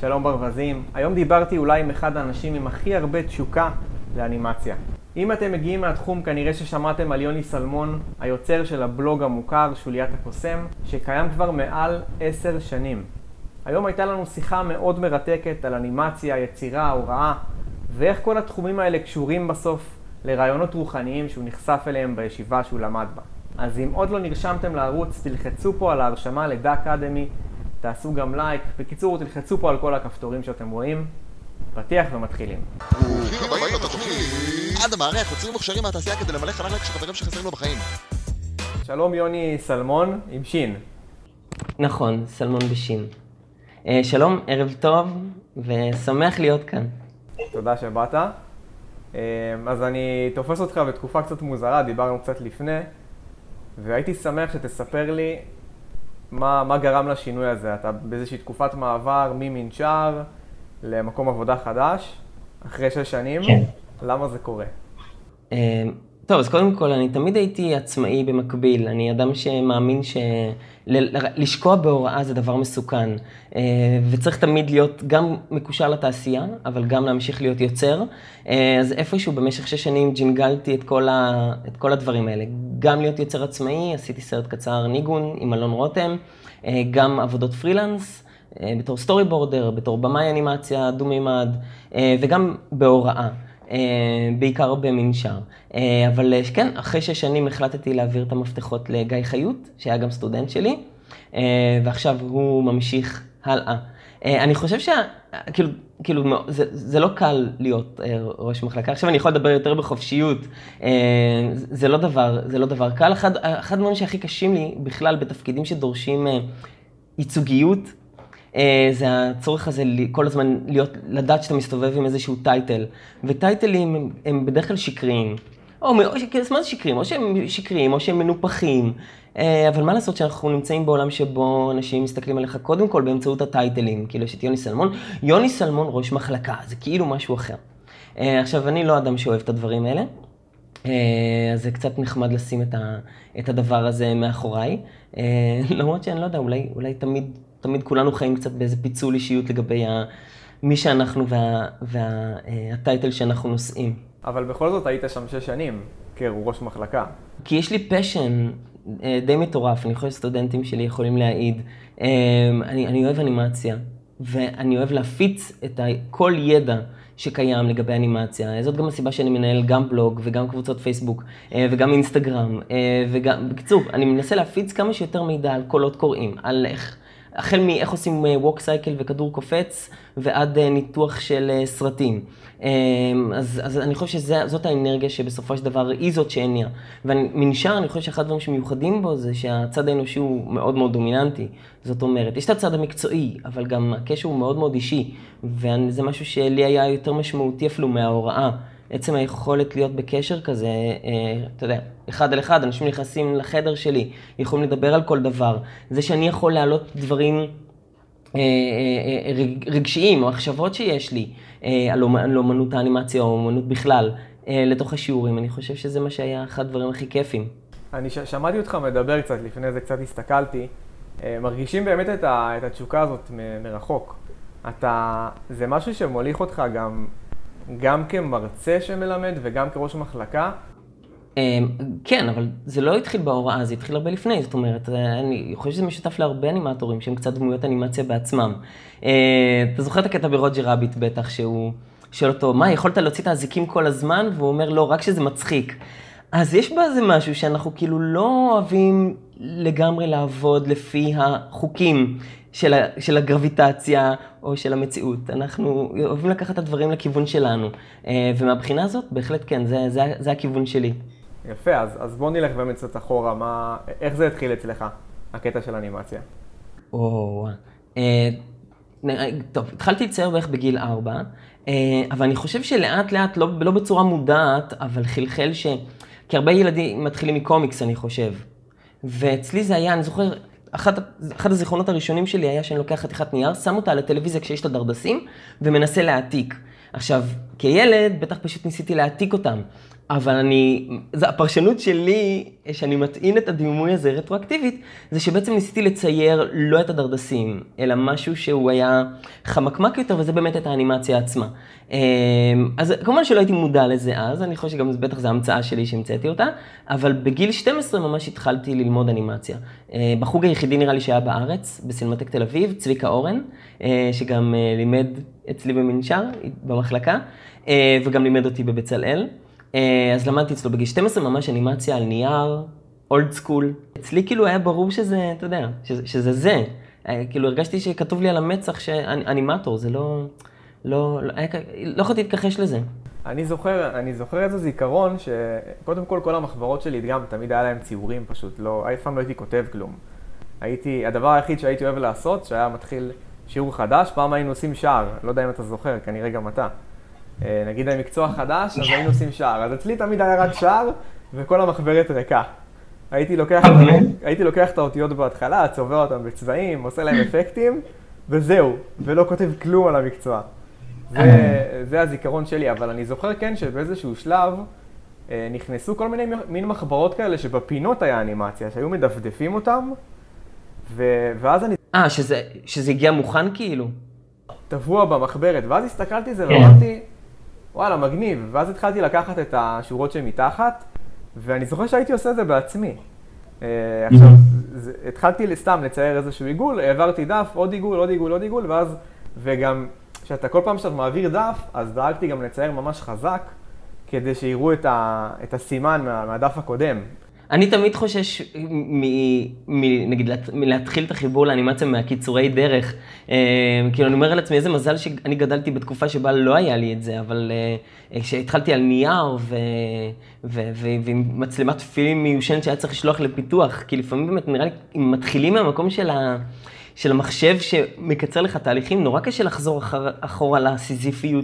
שלום ברווזים. היום דיברתי אולי עם אחד האנשים עם הכי הרבה תשוקה לאנימציה. אם אתם מגיעים מהתחום, כנראה ששמעתם על יוני סלמון, היוצר של הבלוג המוכר שוליית הקוסם, שקיים כבר מעל 10 שנים. היום הייתה לנו שיחה מאוד מרתקת על אנימציה, יצירה, הוראה, ואיך כל התחומים האלה קשורים בסוף לרעיונות רוחניים שהוא נחשף אליהם בישיבה שהוא למד בה. אז אם עוד לא נרשמתם לערוץ, תלחצו פה על ההרשמה לדא אקדמי, תעשו גם לייק. בקיצור, תלחצו פה על כל הכפתורים שאתם רואים. פתיח ומתחילים. ברוכים הבאים לתוכנית עד המערך, יוצרים מוכשרים מהתעשייה כדי למלא חלל ריק של חברים שחסרים לו בחיים. שלום יוני סלמון עם שין. נכון, סלמון בשין. שלום, ערב טוב ושמח להיות כאן. תודה שבאת. אז אני תופס אותך בתקופה קצת מוזרה, דיברנו קצת לפני, והייתי שמח שתספר לי מה גרם לשינוי הזה. אתה באיזושהי תקופת מעבר ממנשר למקום עבודה חדש, אחרי 6 שנים. כן. למה זה קורה? טוב, אז קודם כל, אני תמיד הייתי עצמאי במקביל. אני אדם שמאמין לשקוע בהוראה זה דבר מסוכן. וצריך תמיד להיות גם מקושר לתעשייה, אבל גם להמשיך להיות יוצר. אז איפשהו במשך 6 שנים ג'ינגלתי את כל הדברים האלה. גם להיות יוצר עצמאי, עשיתי סרט קצר ניגון עם אלון רותם, גם עבודות פרילנס, בתור סטורי בורדר, בתור במאי אנימציה, דו-מימד, וגם בהוראה. בעיקר במנשר. אבל כן, אחרי 6 שנים החלטתי להעביר את המפתחות לגיא חיות, שהיה גם סטודנט שלי, ועכשיו הוא ממשיך הלאה. אני חושב זה לא קל להיות ראש מחלקה. עכשיו אני יכול לדבר יותר בחופשיות. זה לא דבר קל. אחד הדברים שהכי קשים לי בכלל בתפקידים שדורשים ייצוגיות, זה הצורך הזה כל הזמן לדעת שאתה מסתובב עם איזשהו טייטל. וטייטלים הם בדרך כלל שקריים. מה זה שקריים? או שהם שקריים, או שהם מנופחים. אבל מה לעשות שאנחנו נמצאים בעולם שבו אנשים מסתכלים עליך קודם כל באמצעות הטייטלים. כאילו יש את יוני סלמון. יוני סלמון ראש מחלקה, זה כאילו משהו אחר. עכשיו, אני לא אדם שאוהב את הדברים האלה. אז זה קצת נחמד לשים את הדבר הזה מאחוריי. למרות שאני לא יודע, אולי תמיד כולנו חיים קצת באיזה פיצול אישיות לגבי מי שאנחנו והטייטל שאנחנו נושאים. אבל בכל זאת היית שם 6 שנים כראש מחלקה. כי יש לי פשן די מטורף, אני חושב שסטודנטים שלי יכולים להעיד. אני אוהב אנימציה, ואני אוהב להפיץ את כל ידע שקיים לגבי אנימציה. זאת גם הסיבה שאני מנהל גם בלוג וגם קבוצות פייסבוק וגם אינסטגרם. בקיצור, אני מנסה להפיץ כמה שיותר מידע על קולות קוראים, על החל מאיך עושים ווק סייקל וכדור קופץ, ועד ניתוח של סרטים. אז אני חושב שזאת האנרגיה שבסופו של דבר היא זאת שהניעה. ומנשר, אני חושב שאחד הדברים שמיוחדים בו זה שהצד האנושי הוא מאוד מאוד דומיננטי. זאת אומרת, יש את הצד המקצועי, אבל גם הקשר הוא מאוד מאוד אישי. וזה משהו שלי היה יותר משמעותי אפילו מההוראה. עצם היכולת להיות בקשר כזה, אתה יודע, 1 על 1, אנשים נכנסים לחדר שלי, יכולים לדבר על כל דבר. זה שאני יכול להעלות דברים רגשיים או מחשבות שיש לי על אומנות האנימציה או אומנות בכלל לתוך השיעורים. אני חושב שזה מה שהיה אחד הדברים הכי כיפים. אני שמעתי אותך מדבר קצת, לפני זה קצת הסתכלתי. מרגישים באמת את התשוקה הזאת מרחוק. זה משהו שמוליך אותך גם כמרצה שמלמד וגם כראש מחלקה? כן, אבל זה לא התחיל בהוראה, זה התחיל הרבה לפני. זאת אומרת, אני חושב שזה משותף להרבה אנימטורים שהם קצת דמויות אנימציה בעצמם. אתה זוכר את הקטע ברוג'ר רביט בטח, שהוא שואל אותו, מה, יכולת להוציא את האזיקים כל הזמן? והוא אומר, לא, רק שזה מצחיק. אז יש בזה משהו שאנחנו כאילו לא אוהבים לגמרי לעבוד לפי החוקים של הגרביטציה או של המציאות. אנחנו אוהבים לקחת את הדברים לכיוון שלנו. ומהבחינה הזאת, בהחלט כן, זה הכיוון שלי. יפה, אז בוא נלך באמת קצת אחורה. איך זה התחיל אצלך, הקטע של אנימציה? טוב, התחלתי לצייר בערך בגיל 4, אבל אני חושב שלאט לאט, לא בצורה מודעת, אבל חלחל כי הרבה ילדים מתחילים מקומיקס, אני חושב. ואצלי זה היה, אני זוכר, אחד הזיכרונות הראשונים שלי היה שאני לוקח חתיכת נייר, שם אותה על הטלוויזיה כשיש לה דרדסים, ומנסה להעתיק. עכשיו, כילד בטח פשוט ניסיתי להעתיק אותם. אבל הפרשנות שלי, שאני מטעין את הדימוי הזה רטרואקטיבית, זה שבעצם ניסיתי לצייר לא את הדרדסים, אלא משהו שהוא היה חמקמק יותר, וזה באמת את האנימציה עצמה. אז כמובן שלא הייתי מודע לזה אז, אני חושב שגם בטח זו המצאה שלי שהמצאתי אותה, אבל בגיל 12 ממש התחלתי ללמוד אנימציה. בחוג היחידי נראה לי שהיה בארץ, בסינמטק תל אביב, צביקה אורן, שגם לימד אצלי במנשר, במחלקה, וגם לימד אותי בבצלאל. אז למדתי אצלו בגיל 12 ממש אנימציה על נייר, אולד סקול. אצלי כאילו היה ברור שזה, אתה יודע, שזה זה. כאילו הרגשתי שכתוב לי על המצח שאנימטור, זה לא יכולתי להתכחש לזה. אני זוכר איזה זיכרון שקודם כל המחברות שלי גם תמיד היה להם ציורים פשוט, אף פעם לא הייתי כותב כלום. הדבר היחיד שהייתי אוהב לעשות, שהיה מתחיל שיעור חדש, פעם היינו עושים שער, לא יודע אם אתה זוכר, כנראה גם אתה. נגיד המקצוע חדש, אז היינו עושים שער. אז אצלי תמיד היה רק שער, וכל המחברת ריקה. הייתי לוקח את האותיות בהתחלה, צובע אותם בצבעים, עושה להם אפקטים, וזהו, ולא כותב כלום על המקצוע. זה הזיכרון שלי, אבל אני זוכר כן שבאיזשהו שלב נכנסו כל מיני מין מחברות כאלה שבפינות היה אנימציה, שהיו מדפדפים אותם, ואז אני... שזה הגיע מוכן כאילו? טבוע במחברת, ואז הסתכלתי זה ואמרתי, וואלה, מגניב, ואז התחלתי לקחת את השורות שמתחת, ואני זוכר שהייתי עושה את זה בעצמי. עכשיו, התחלתי סתם לצייר איזשהו עיגול, העברתי דף, עוד עיגול, עוד עיגול, עוד עיגול, וגם כל פעם שאתה מעביר דף, אז דאגתי גם לצייר ממש חזק, כדי שיראו את הסימן מהדף הקודם. אני תמיד חושש נגיד, להתחיל את החיבור לאנימציה מהקיצורי דרך. כאילו, אני אומר על עצמי, איזה מזל שאני גדלתי בתקופה שבה לא היה לי את זה, אבל כשהתחלתי על נייר ועם מצלמת פילם מיושנת שהיה צריך לשלוח לפיתוח, כי לפעמים באמת נראה לי, אם מתחילים מהמקום של המחשב שמקצר לך תהליכים, נורא קשה לחזור אחורה לסיזיפיות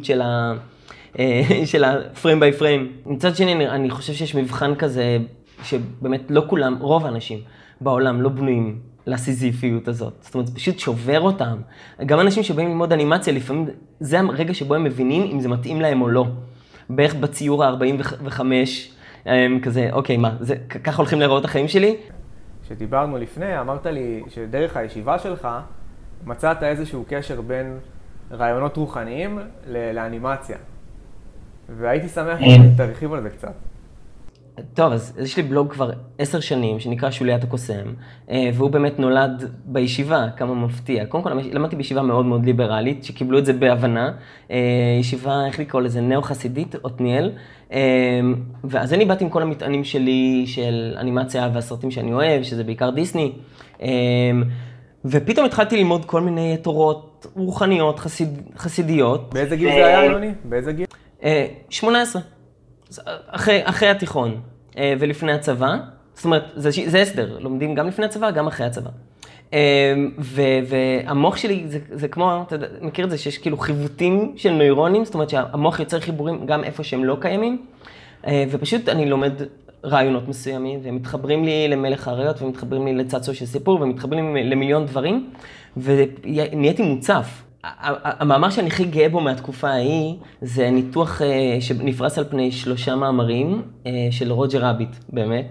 של הפריים ביי פריים. מצד שני, אני חושב שיש מבחן כזה, שבאמת לא כולם, רוב האנשים בעולם לא בנויים לסיזיפיות הזאת. זאת אומרת, פשוט שובר אותם. גם אנשים שבאים ללמוד אנימציה, לפעמים זה הרגע שבו הם מבינים אם זה מתאים להם או לא. בערך בציור ה-45, כזה, אוקיי, מה, ככה הולכים להיראות החיים שלי? כשדיברנו לפני, אמרת לי שדרך הישיבה שלך מצאת איזשהו קשר בין רעיונות רוחניים לאנימציה. והייתי שמח שתרחיב על זה קצת. טוב, אז יש לי בלוג כבר 10 שנים, שנקרא שוליית הקוסם, והוא באמת נולד בישיבה, כמה מפתיע. קודם כל, למדתי בישיבה מאוד מאוד ליברלית, שקיבלו את זה בהבנה. ישיבה, איך לקרוא לזה, נאו-חסידית, עתניאל. ואז אני באתי עם כל המטענים שלי, של אנימציה והסרטים שאני אוהב, שזה בעיקר דיסני. ופתאום התחלתי ללמוד כל מיני תורות רוחניות, חסידיות. באיזה גיל זה היה, יוני? באיזה גיל? 18. אחרי התיכון ולפני הצבא, זאת אומרת, זה הסדר, לומדים גם לפני הצבא, גם אחרי הצבא. והמוח שלי זה כמו, אתה מכיר את זה שיש כאילו חיווטים של נוירונים, זאת אומרת שהמוח יוצר חיבורים גם איפה שהם לא קיימים, ופשוט אני לומד רעיונות מסוימים, והם מתחברים לי למלך האריות, ומתחברים לי לצעצוע של סיפור, ומתחברים לי למיליון דברים, ונהייתי מוצף. המאמר שאני הכי גאה בו מהתקופה ההיא, זה ניתוח שנפרס על פני 3 מאמרים של רוג'ר רביט, באמת.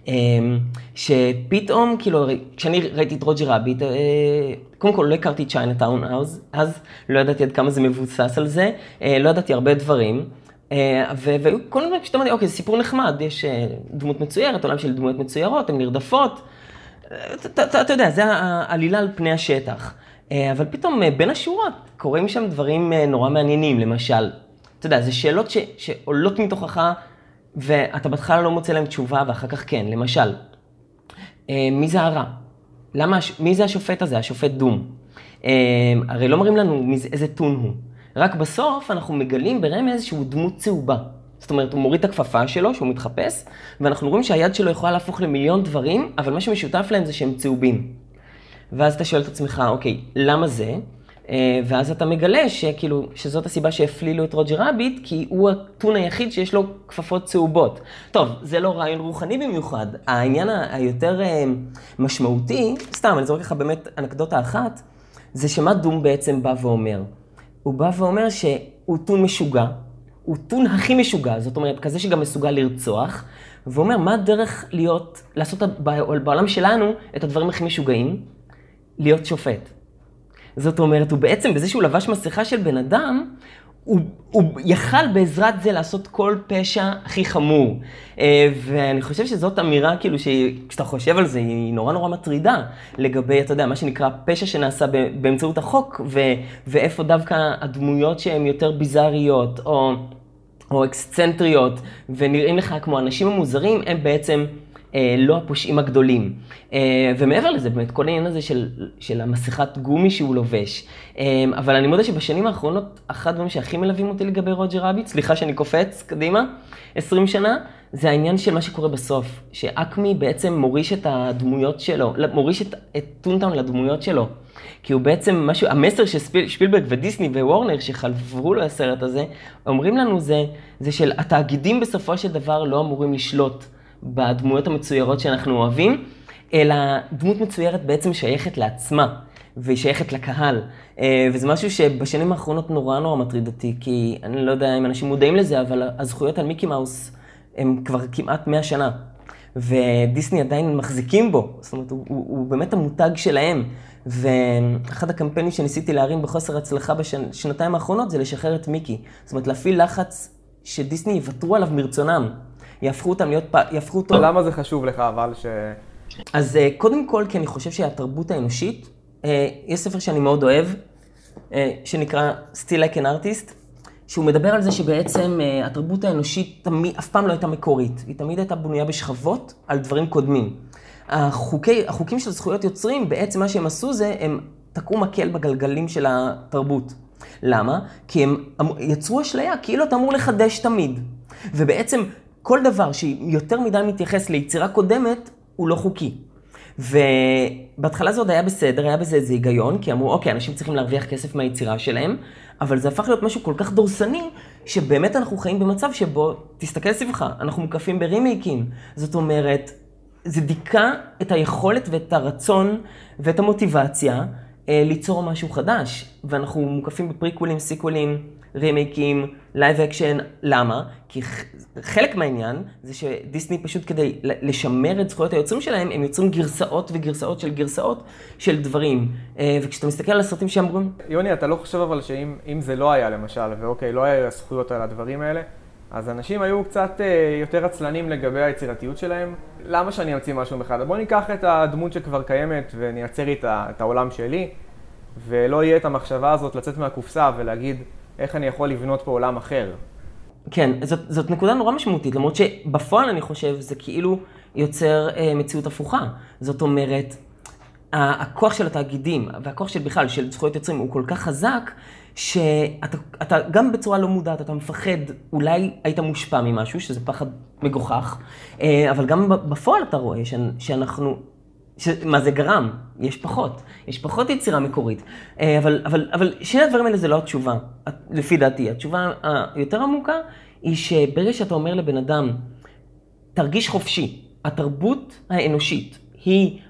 שפתאום, כאילו, כשאני ראיתי את רוג'ר רביט, קודם כל לא הכרתי את צ'יינאטאון אז לא ידעתי עד כמה זה מבוסס על זה, לא ידעתי הרבה דברים. וכל מיני פשוט אמרתי, אוקיי, זה סיפור נחמד, יש דמות מצוירת, עולם של דמויות מצוירות, הן נרדפות. אתה יודע, זה העלילה על פני השטח. אבל פתאום בין השורות קוראים שם דברים נורא מעניינים, למשל, אתה יודע, זה שאלות שעולות מתוכך, ואתה בהתחלה לא מוצא להם תשובה, ואחר כך כן, למשל, מי זה הרע? מי זה השופט הזה, השופט דום? הרי לא מראים לנו איזה טון הוא. רק בסוף אנחנו מגלים ברמז שהוא דמות צהובה. זאת אומרת, הוא מוריד את הכפפה שלו, שהוא מתחפש, ואנחנו רואים שהיד שלו יכולה להפוך למיליון דברים, אבל מה שמשותף להם זה שהם צהובים. ואז אתה שואל את עצמך, אוקיי, למה זה? ואז אתה מגלה שזאת הסיבה שהפלילו את רוג'ר רביט, כי הוא הטון היחיד שיש לו כפפות צהובות. טוב, זה לא רעיון רוחני במיוחד. העניין היותר משמעותי, סתם, אני זורק לך באמת אנקדוטה אחת, זה שמה דום בעצם בא ואומר. הוא בא ואומר שהוא טון משוגע, הוא טון הכי משוגע, זאת אומרת, כזה שגם מסוגל לרצוח, ואומר, מה הדרך לעשות בעולם שלנו את הדברים הכי משוגעים? להיות שופט. זאת אומרת, הוא בעצם, בזה שהוא לבש מסכה של בן אדם, הוא יכל בעזרת זה לעשות כל פשע הכי חמור. ואני חושב שזאת אמירה, כאילו, כשאתה חושב על זה, היא נורא נורא מטרידה, לגבי, אתה יודע, מה שנקרא פשע שנעשה באמצעות החוק, ואיפה דווקא הדמויות שהן יותר ביזריות, או אקסצנטריות, ונראים לך כמו אנשים המוזרים, הם בעצם לא הפושעים הגדולים. ומעבר לזה, באמת, כל העניין הזה של המסכת גומי שהוא לובש. אבל אני מודה שבשנים האחרונות, אחד הדברים שהכי מלווים אותי לגבי רוג'ר רביט, סליחה שאני קופץ קדימה, 20 שנה, זה העניין של מה שקורה בסוף. שאקמי בעצם מוריש את הדמויות שלו, מוריש את טונטאון לדמויות שלו. כי הוא בעצם משהו, המסר ששפילברג ודיסני ווורנר שחלברו לו הסרט הזה, אומרים לנו זה של התאגידים בסופו של דבר לא אמורים לשלוט בדמויות המצוירות שאנחנו אוהבים, אלא דמות מצוירת בעצם שייכת לעצמה, והיא שייכת לקהל. וזה משהו שבשנים האחרונות נורא נורא מטריד אותי, כי אני לא יודע אם אנשים מודעים לזה, אבל הזכויות על מיקי מאוס הם כבר כמעט 100 שנה. ודיסני עדיין מחזיקים בו, זאת אומרת, הוא באמת המותג שלהם. ואחד הקמפיינים שניסיתי להרים בחוסר הצלחה בשנתיים האחרונות זה לשחרר את מיקי. זאת אומרת, להפעיל לחץ שדיסני יוותרו עליו מרצונם. יהפכו אותו... למה זה חשוב לך, אבל אז קודם כל, כי אני חושב שהתרבות האנושית, יש ספר שאני מאוד אוהב, שנקרא Still Like an Artist, שהוא מדבר על זה שבעצם התרבות האנושית אף פעם לא הייתה מקורית. היא תמיד הייתה בנויה בשכבות על דברים קודמים. החוקים של זכויות יוצרים, בעצם מה שהם עשו זה, הם תקעו מקל בגלגלים של התרבות. למה? כי הם יצרו אשליה, כאילו אתה אמור לחדש תמיד. ובעצם כל דבר שיותר מדי מתייחס ליצירה קודמת, הוא לא חוקי. ובהתחלה זה עוד היה בסדר, היה בזה איזה היגיון, כי אמרו, אוקיי, אנשים צריכים להרוויח כסף מהיצירה שלהם, אבל זה הפך להיות משהו כל כך דורסני, שבאמת אנחנו חיים במצב שבו, תסתכל סביבך, אנחנו מוקפים ברימייקים. זאת אומרת, זה דיכא את היכולת ואת הרצון ואת המוטיבציה ליצור משהו חדש. ואנחנו מוקפים בפריקולים, סיקולים, רימייקים, לייב אקשן. למה? כי חלק מהעניין זה שדיסני פשוט כדי לשמר את זכויות היוצרים שלהם, הם יוצרים גרסאות וגרסאות של גרסאות של דברים. וכשאתה מסתכל על הסרטים שאמרים... יוני, אתה לא חושב אבל שאם זה לא היה למשל, ואוקיי, לא היה זכויות על הדברים האלה, אז אנשים היו קצת יותר עצלנים לגבי היצירתיות שלהם. למה שאני אמציא משהו אחד? בוא ניקח את הדמות שכבר קיימת ונייצר את העולם שלי, ולא יהיה את המחשבה הזאת לצאת מהקופסה ולהגיד איך אני יכול לבנות פה עולם אחר. כן, זאת נקודה נורא משמעותית, למרות שבפועל אני חושב זה כאילו יוצר מציאות הפוכה. זאת אומרת, הכוח של התאגידים והכוח של בכלל של זכויות יוצרים הוא כל כך חזק, שאתה גם בצורה לא מודעת, אתה מפחד, אולי היית מושפע ממשהו, שזה פחד מגוחך, אבל גם בפועל אתה רואה שאנחנו, מה זה גרם? יש פחות יצירה מקורית. אבל שני הדברים האלה זה לא התשובה, לפי דעתי. התשובה היותר עמוקה היא שברגע שאתה אומר לבן אדם, תרגיש חופשי, התרבות האנושית היא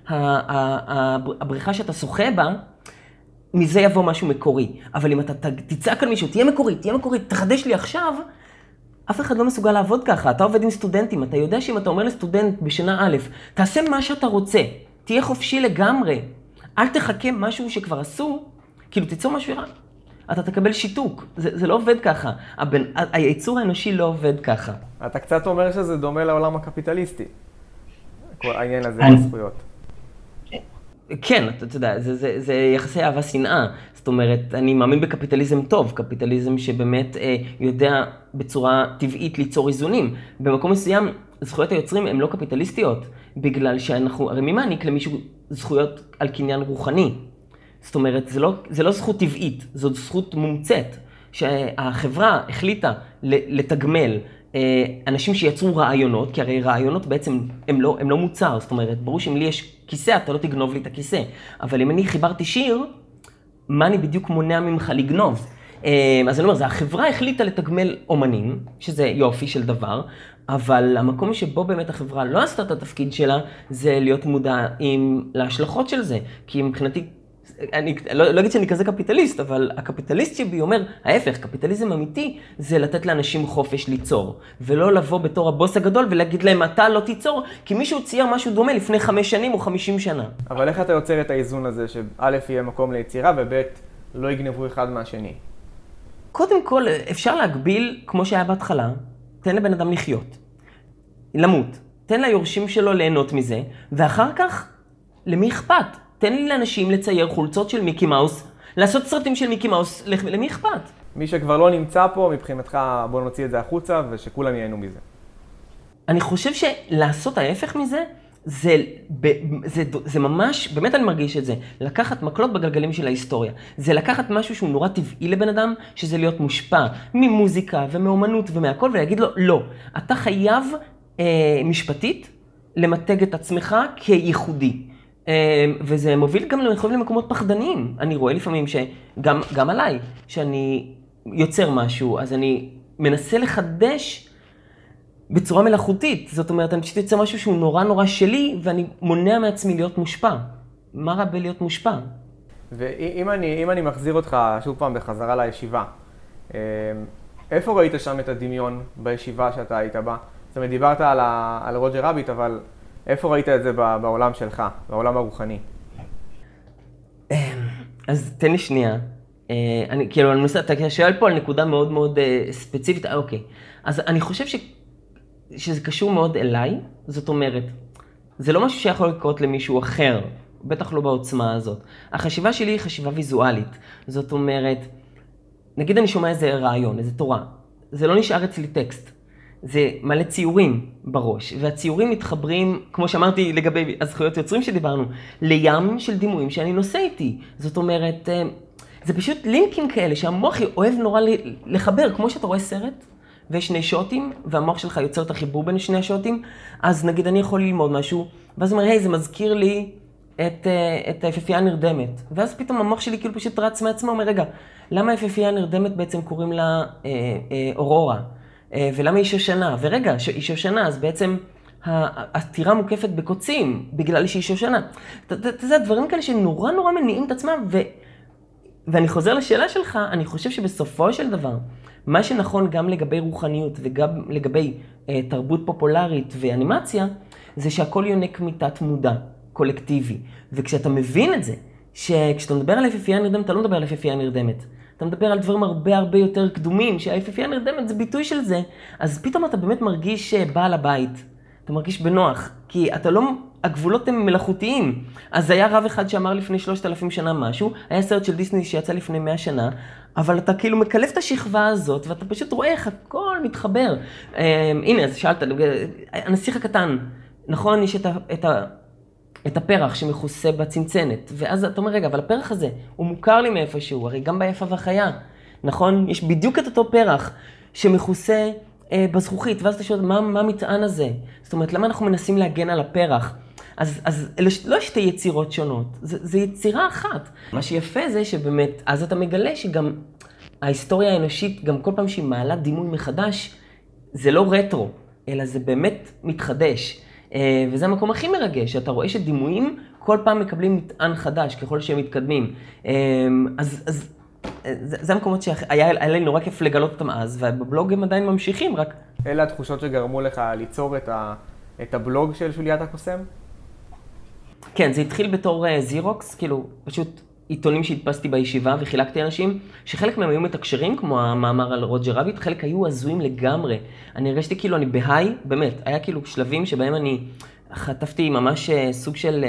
הבריכה שאתה שוחה בה, מזה יבוא משהו מקורי. אבל אם אתה תצעק על מישהו, תהיה מקורי, תחדש לי עכשיו, אף אחד לא מסוגל לעבוד ככה. אתה עובד עם סטודנטים, אתה יודע שאם אתה אומר לסטודנט בשנה א', תעשה מה שאתה רוצה, תהיה חופשי לגמרי, אל תחכה משהו שכבר עשו, כאילו תיצור משהו רע, אתה תקבל שיתוק. זה לא עובד ככה. היצור האנושי לא עובד ככה. אתה קצת אומר שזה דומה לעולם הקפיטליסטי, העניין הזה בזכויות. כן, אתה יודע, זה יחסי אהבה שנאה. זאת אומרת, אני מאמין בקפיטליזם טוב, קפיטליזם שבאמת יודע בצורה טבעית ליצור איזונים. במקום מסוים, זכויות היוצרים הן לא קפיטליסטיות, בגלל שאנחנו, הרי מי מעניק למישהו זכויות על קניין רוחני? זאת אומרת, זה לא זכות טבעית, זאת זכות מומצאת, שהחברה החליטה לתגמל אנשים שיצרו רעיונות, כי הרי רעיונות בעצם הם לא מוצר, זאת אומרת, ברור שאם לי יש כיסא, אתה לא תגנוב לי את הכיסא, אבל אם אני חיברתי שיר, מה אני בדיוק מונע ממך לגנוב? אז אני אומר, החברה החליטה לתגמל אומנים, שזה יופי של דבר, אבל המקום שבו באמת החברה לא עשתה את התפקיד שלה, זה להיות מודע להשלכות של זה, כי מבחינתי אני לא אגיד שאני כזה קפיטליסט, אבל הקפיטליסט שבי אומר, ההפך, קפיטליזם אמיתי זה לתת לאנשים חופש ליצור, ולא לבוא בתור הבוס הגדול ולהגיד להם, אתה לא תיצור, כי מישהו צייר משהו דומה לפני 5 שנים או 50 שנה. אבל איך אתה יוצר את האיזון הזה, שא' יהיה מקום ליצירה, וב' לא יגנבו אחד מהשני? קודם כל, אפשר להגביל, כמו שהיה בהתחלה, תן לבן אדם לחיות, למות, תן ליורשים שלו ליהנות מזה, ואחר כך, למי אכפת? תן לי לאנשים לצייר חולצות של מיקי מאוס, לעשות סרטים של מיקי מאוס, למי אכפת? מי שכבר לא נמצא פה, מבחינתך בוא נוציא את זה החוצה, ושכולם ייהנו מזה. אני חושב שלעשות ההפך מזה, זה ממש, באמת אני מרגיש את זה, לקחת מקלות בגלגלים של ההיסטוריה. זה לקחת משהו שהוא נורא טבעי לבן אדם, שזה להיות מושפע ממוזיקה ומאומנות ומהכל, ולהגיד לו, לא, אתה חייב משפטית למתג את עצמך כייחודי. וזה מוביל גם למקומות פחדניים. אני רואה לפעמים שגם עליי, שאני יוצר משהו, אז אני מנסה לחדש בצורה מלאכותית. זאת אומרת, אני פשוט יוצר משהו שהוא נורא נורא שלי, ואני מונע מעצמי להיות מושפע. מה רע בלהיות מושפע? ואם אני מחזיר אותך שוב פעם בחזרה לישיבה, איפה ראית שם את הדמיון בישיבה שאתה היית בה? זאת אומרת, דיברת על רוג'ר רביט, אבל איפה ראית את זה בעולם שלך, בעולם הרוחני? אז תן לי שנייה. אתה שואל פה על נקודה מאוד מאוד ספציפית. אוקיי. אז אני חושב שזה קשור מאוד אליי. זאת אומרת, זה לא משהו שיכול לקרות למישהו אחר, בטח לא בעוצמה הזאת. החשיבה שלי היא חשיבה ויזואלית. זאת אומרת, נגיד אני שומע איזה רעיון, איזה תורה. זה לא נשאר אצלי טקסט. זה מלא ציורים בראש, והציורים מתחברים, כמו שאמרתי לגבי הזכויות יוצרים שדיברנו, לים של דימויים שאני נושא איתי. זאת אומרת, זה פשוט לינקים כאלה שהמוח אוהב נורא לחבר, כמו שאתה רואה סרט, ויש 2 שוטים, והמוח שלך יוצר את החיבור בין 2 השוטים, אז נגיד אני יכול ללמוד משהו, ואז הוא אומר, היי, זה מזכיר לי את היפהפייה הנרדמת. ואז פתאום המוח שלי כאילו פשוט רץ מעצמו, אומר, רגע, למה היפהפייה הנרדמת בעצם קוראים לה אורורה? ולמה איש השנה? ורגע, איש השנה, אז בעצם הטירה מוקפת בקוצים, בגלל שאיש השנה. זה הדברים כאלה שנורא נורא מניעים את עצמם, ואני חוזר לשאלה שלך, אני חושב שבסופו של דבר, מה שנכון גם לגבי רוחניות וגם לגבי תרבות פופולרית ואנימציה, זה שהכל יונק מתת מודע, קולקטיבי. וכשאתה מבין את זה, שכשאתה מדבר על היפהפייה נרדמת, אתה לא מדבר על היפהפייה נרדמת. אתה מדבר על דברים הרבה יותר קדומים, שהיפהפייה נרדמת זה ביטוי של זה, אז פתאום אתה באמת מרגיש בעל הבית. אתה מרגיש בנוח, כי אתה לא, הגבולות הם מלאכותיים. אז היה רב אחד שאמר לפני 3,000 שנה משהו, היה סרט של דיסני שיצא לפני 100 שנה, אבל אתה כאילו מקלף את השכבה הזאת, ואתה פשוט רואה איך הכל מתחבר. הנה, אז שאלת, הנסיך הקטן, נכון, יש את הפרח שמכוסה בצנצנת, ואז אתה אומר, רגע, אבל הפרח הזה, הוא מוכר לי מאיפשהו, הרי גם ביפה והחיה, נכון? יש בדיוק את אותו פרח שמכוסה בזכוכית, ואז אתה שואל, מה המטען הזה? זאת אומרת, למה אנחנו מנסים להגן על הפרח? אז לא יש 2 יצירות שונות, זה יצירה אחת. מה שיפה זה שבאמת, אז אתה מגלה שגם ההיסטוריה האנושית, גם כל פעם שהיא מעלה דימוי מחדש, זה לא רטרו, אלא זה באמת מתחדש. וזה המקום הכי מרגש, שאתה רואה שדימויים כל פעם מקבלים מטען חדש ככל שהם מתקדמים. אז זה המקומות שהיה לי נורא כיף לגלות אותם אז, ובבלוג הם עדיין ממשיכים, רק... אלה התחושות שגרמו לך ליצור את הבלוג של שוליית הקוסם? כן, זה התחיל בתור זירוקס, כאילו פשוט עיתונים שהדפסתי בישיבה וחילקתי אנשים, שחלק מהם היו מתקשרים, כמו המאמר על רוג'ר רביט, חלק היו הזויים לגמרי. אני הרגשתי כאילו אני בהיי, באמת, היה כאילו שלבים שבהם אני חטפתי ממש סוג של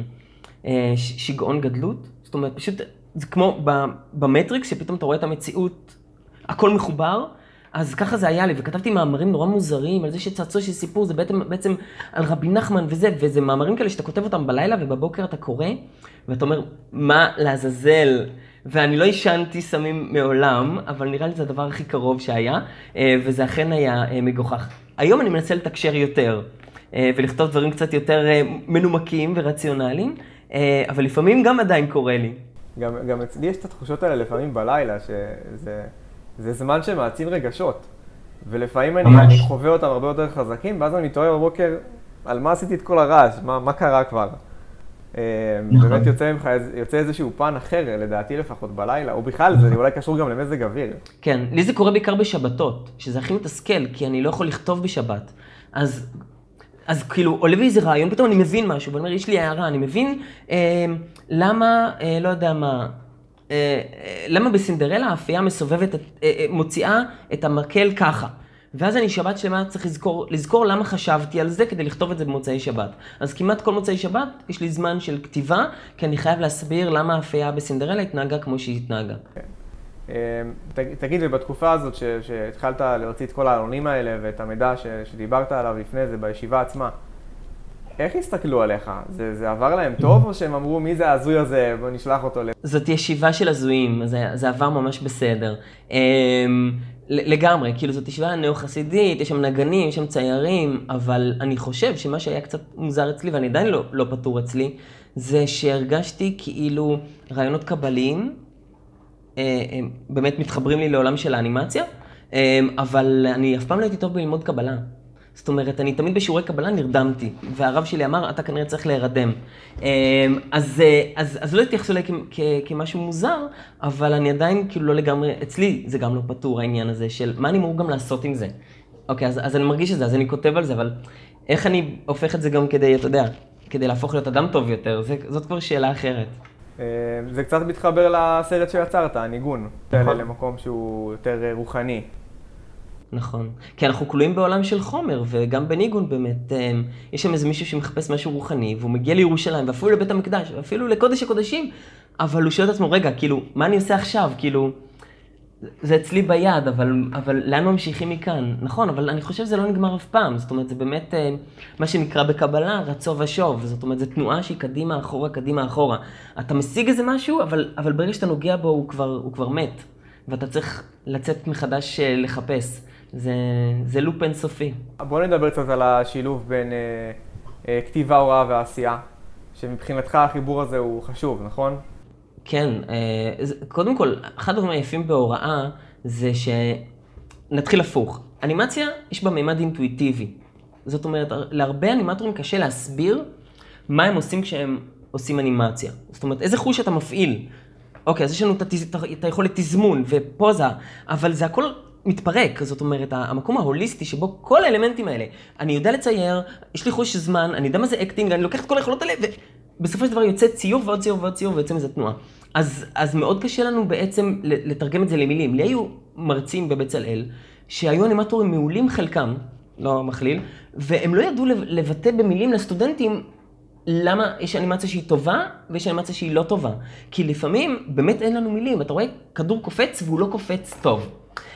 שגעון גדלות. זאת אומרת, פשוט זה כמו במטריקס, שפתאום אתה רואה את המציאות, הכל מחובר, אז ככה זה היה לי, וכתבתי מאמרים נורא מוזרים על זה שצעצוע של סיפור, זה בעצם על רבי נחמן וזה מאמרים כאלה שאתה כותב אותם בלילה ובבוקר אתה קורא, ואתה אומר, מה לעזאזל? ואני לא ישנתי סמים מעולם, אבל נראה לי זה הדבר הכי קרוב שהיה, וזה אכן היה מגוחך. היום אני מנסה לתקשר יותר, ולכתוב דברים קצת יותר מנומקים ורציונליים, אבל לפעמים גם עדיין קורה לי. גם אצלי יש את התחושות האלה לפעמים בלילה, זה זמן שמעצים רגשות, ולפעמים אני חווה אותם הרבה יותר חזקים, ואז אני מתעורר בבוקר על מה עשיתי את כל הרעש, מה קרה כבר. באמת יוצא איזשהו פן אחר, לדעתי לפחות בלילה, או בכלל, זה אולי קשור גם למזג אוויר. כן, לי זה קורה בעיקר בשבתות, שזה הכי מתסכל, כי אני לא יכול לכתוב בשבת. אז כאילו, עולה בי איזה רעיון, פתאום אני מבין משהו, ואני אומר, יש לי הערה, אני מבין למה, לא יודע מה, למה בסינדרלה האפייה מסובבת, מוציאה את המקל ככה. ואז אני שבת שלמה צריך לזכור למה חשבתי על זה כדי לכתוב את זה במוצאי שבת. אז כמעט כל מוצאי שבת יש לי זמן של כתיבה, כי אני חייב להסביר למה האפייה בסינדרלה התנהגה כמו שהיא התנהגה. תגיד, ובתקופה הזאת שהתחלת להוציא את כל העלונים האלה ואת המידע שדיברת עליו לפני זה בישיבה עצמה, איך הסתכלו עליך? זה עבר להם טוב או שהם אמרו מי זה ההזוי הזה, בוא נשלח אותו זאת ישיבה של הזויים, זה עבר ממש בסדר. לגמרי, כאילו זאת ישיבה נאו-חסידית, יש שם נגנים, יש שם ציירים, אבל אני חושב שמה שהיה קצת מוזר אצלי, ואני עדיין לא פתור אצלי, זה שהרגשתי כאילו רעיונות קבליים, באמת מתחברים לי לעולם של האנימציה, אבל אני אף פעם לא הייתי טוב בללמוד קבלה. זאת אומרת, אני תמיד בשיעורי קבלה נרדמתי, והרב שלי אמר, אתה כנראה צריך להירדם. אז לא התייחסו אליי כמשהו מוזר, אבל אני עדיין כאילו לא לגמרי, אצלי זה גם לא פתור העניין הזה של מה אני אמור גם לעשות עם זה. אוקיי, אז אני מרגיש את זה, אז אני כותב על זה, אבל איך אני הופך את זה גם כדי, אתה יודע, כדי להפוך להיות אדם טוב יותר, זאת כבר שאלה אחרת. זה קצת מתחבר לסרט שיצרת, הניגון, למקום שהוא יותר רוחני. נכון. כי אנחנו כלואים בעולם של חומר, וגם בניגון באמת, יש שם איזה מישהו שמחפש משהו רוחני, והוא מגיע לירושלים, ואפילו לבית המקדש, ואפילו לקודש הקודשים, אבל הוא שואל את עצמו, רגע, כאילו, מה אני עושה עכשיו? כאילו, זה אצלי ביד, אבל לאן ממשיכים מכאן? נכון, אבל אני חושב שזה לא נגמר אף פעם, זאת אומרת, זה באמת מה שנקרא בקבלה, רצו ושוב, זאת אומרת, זו תנועה שהיא קדימה, אחורה, קדימה, אחורה. אתה משיג איזה משהו, אבל ברגע שאתה נוגע בו, הוא כבר מת, ואתה צריך לצאת מחדש לחפש. זה לופ אינסופי. בוא נדבר קצת על השילוב בין כתיבה, הוראה ועשייה, שמבחינתך החיבור הזה הוא חשוב, נכון? כן, קודם כל, אחד הדברים היפים בהוראה זה שנתחיל הפוך. אנימציה יש בה מימד אינטואיטיבי. זאת אומרת, להרבה אנימטורים קשה להסביר מה הם עושים כשהם עושים אנימציה. זאת אומרת, איזה חוש אתה מפעיל. אוקיי, אז יש לנו את היכולת תזמון ופוזה, אבל זה הכל מתפרק. זאת אומרת, המקום ההוליסטי שבו כל האלמנטים האלה, אני יודע לצייר, יש לי חוש זמן, אני יודע מה זה אקטינג, אני לוקח את כל היכולות האלה, ובסופו של דבר יוצא ציור ועוד ציור ועוד ציור, ויוצא מזה תנועה. אז מאוד קשה לנו בעצם לתרגם את זה למילים. לי היו מרצים בבצלאל, שהיו אנימטורים מעולים חלקם, לא מכליל, והם לא ידעו לבטא במילים לסטודנטים למה יש אנימציה שהיא טובה ויש אנימציה שהיא לא טובה. כי לפעמים באמת אין לנו מילים. אתה רואה כדור קופץ והוא לא קופץ טוב.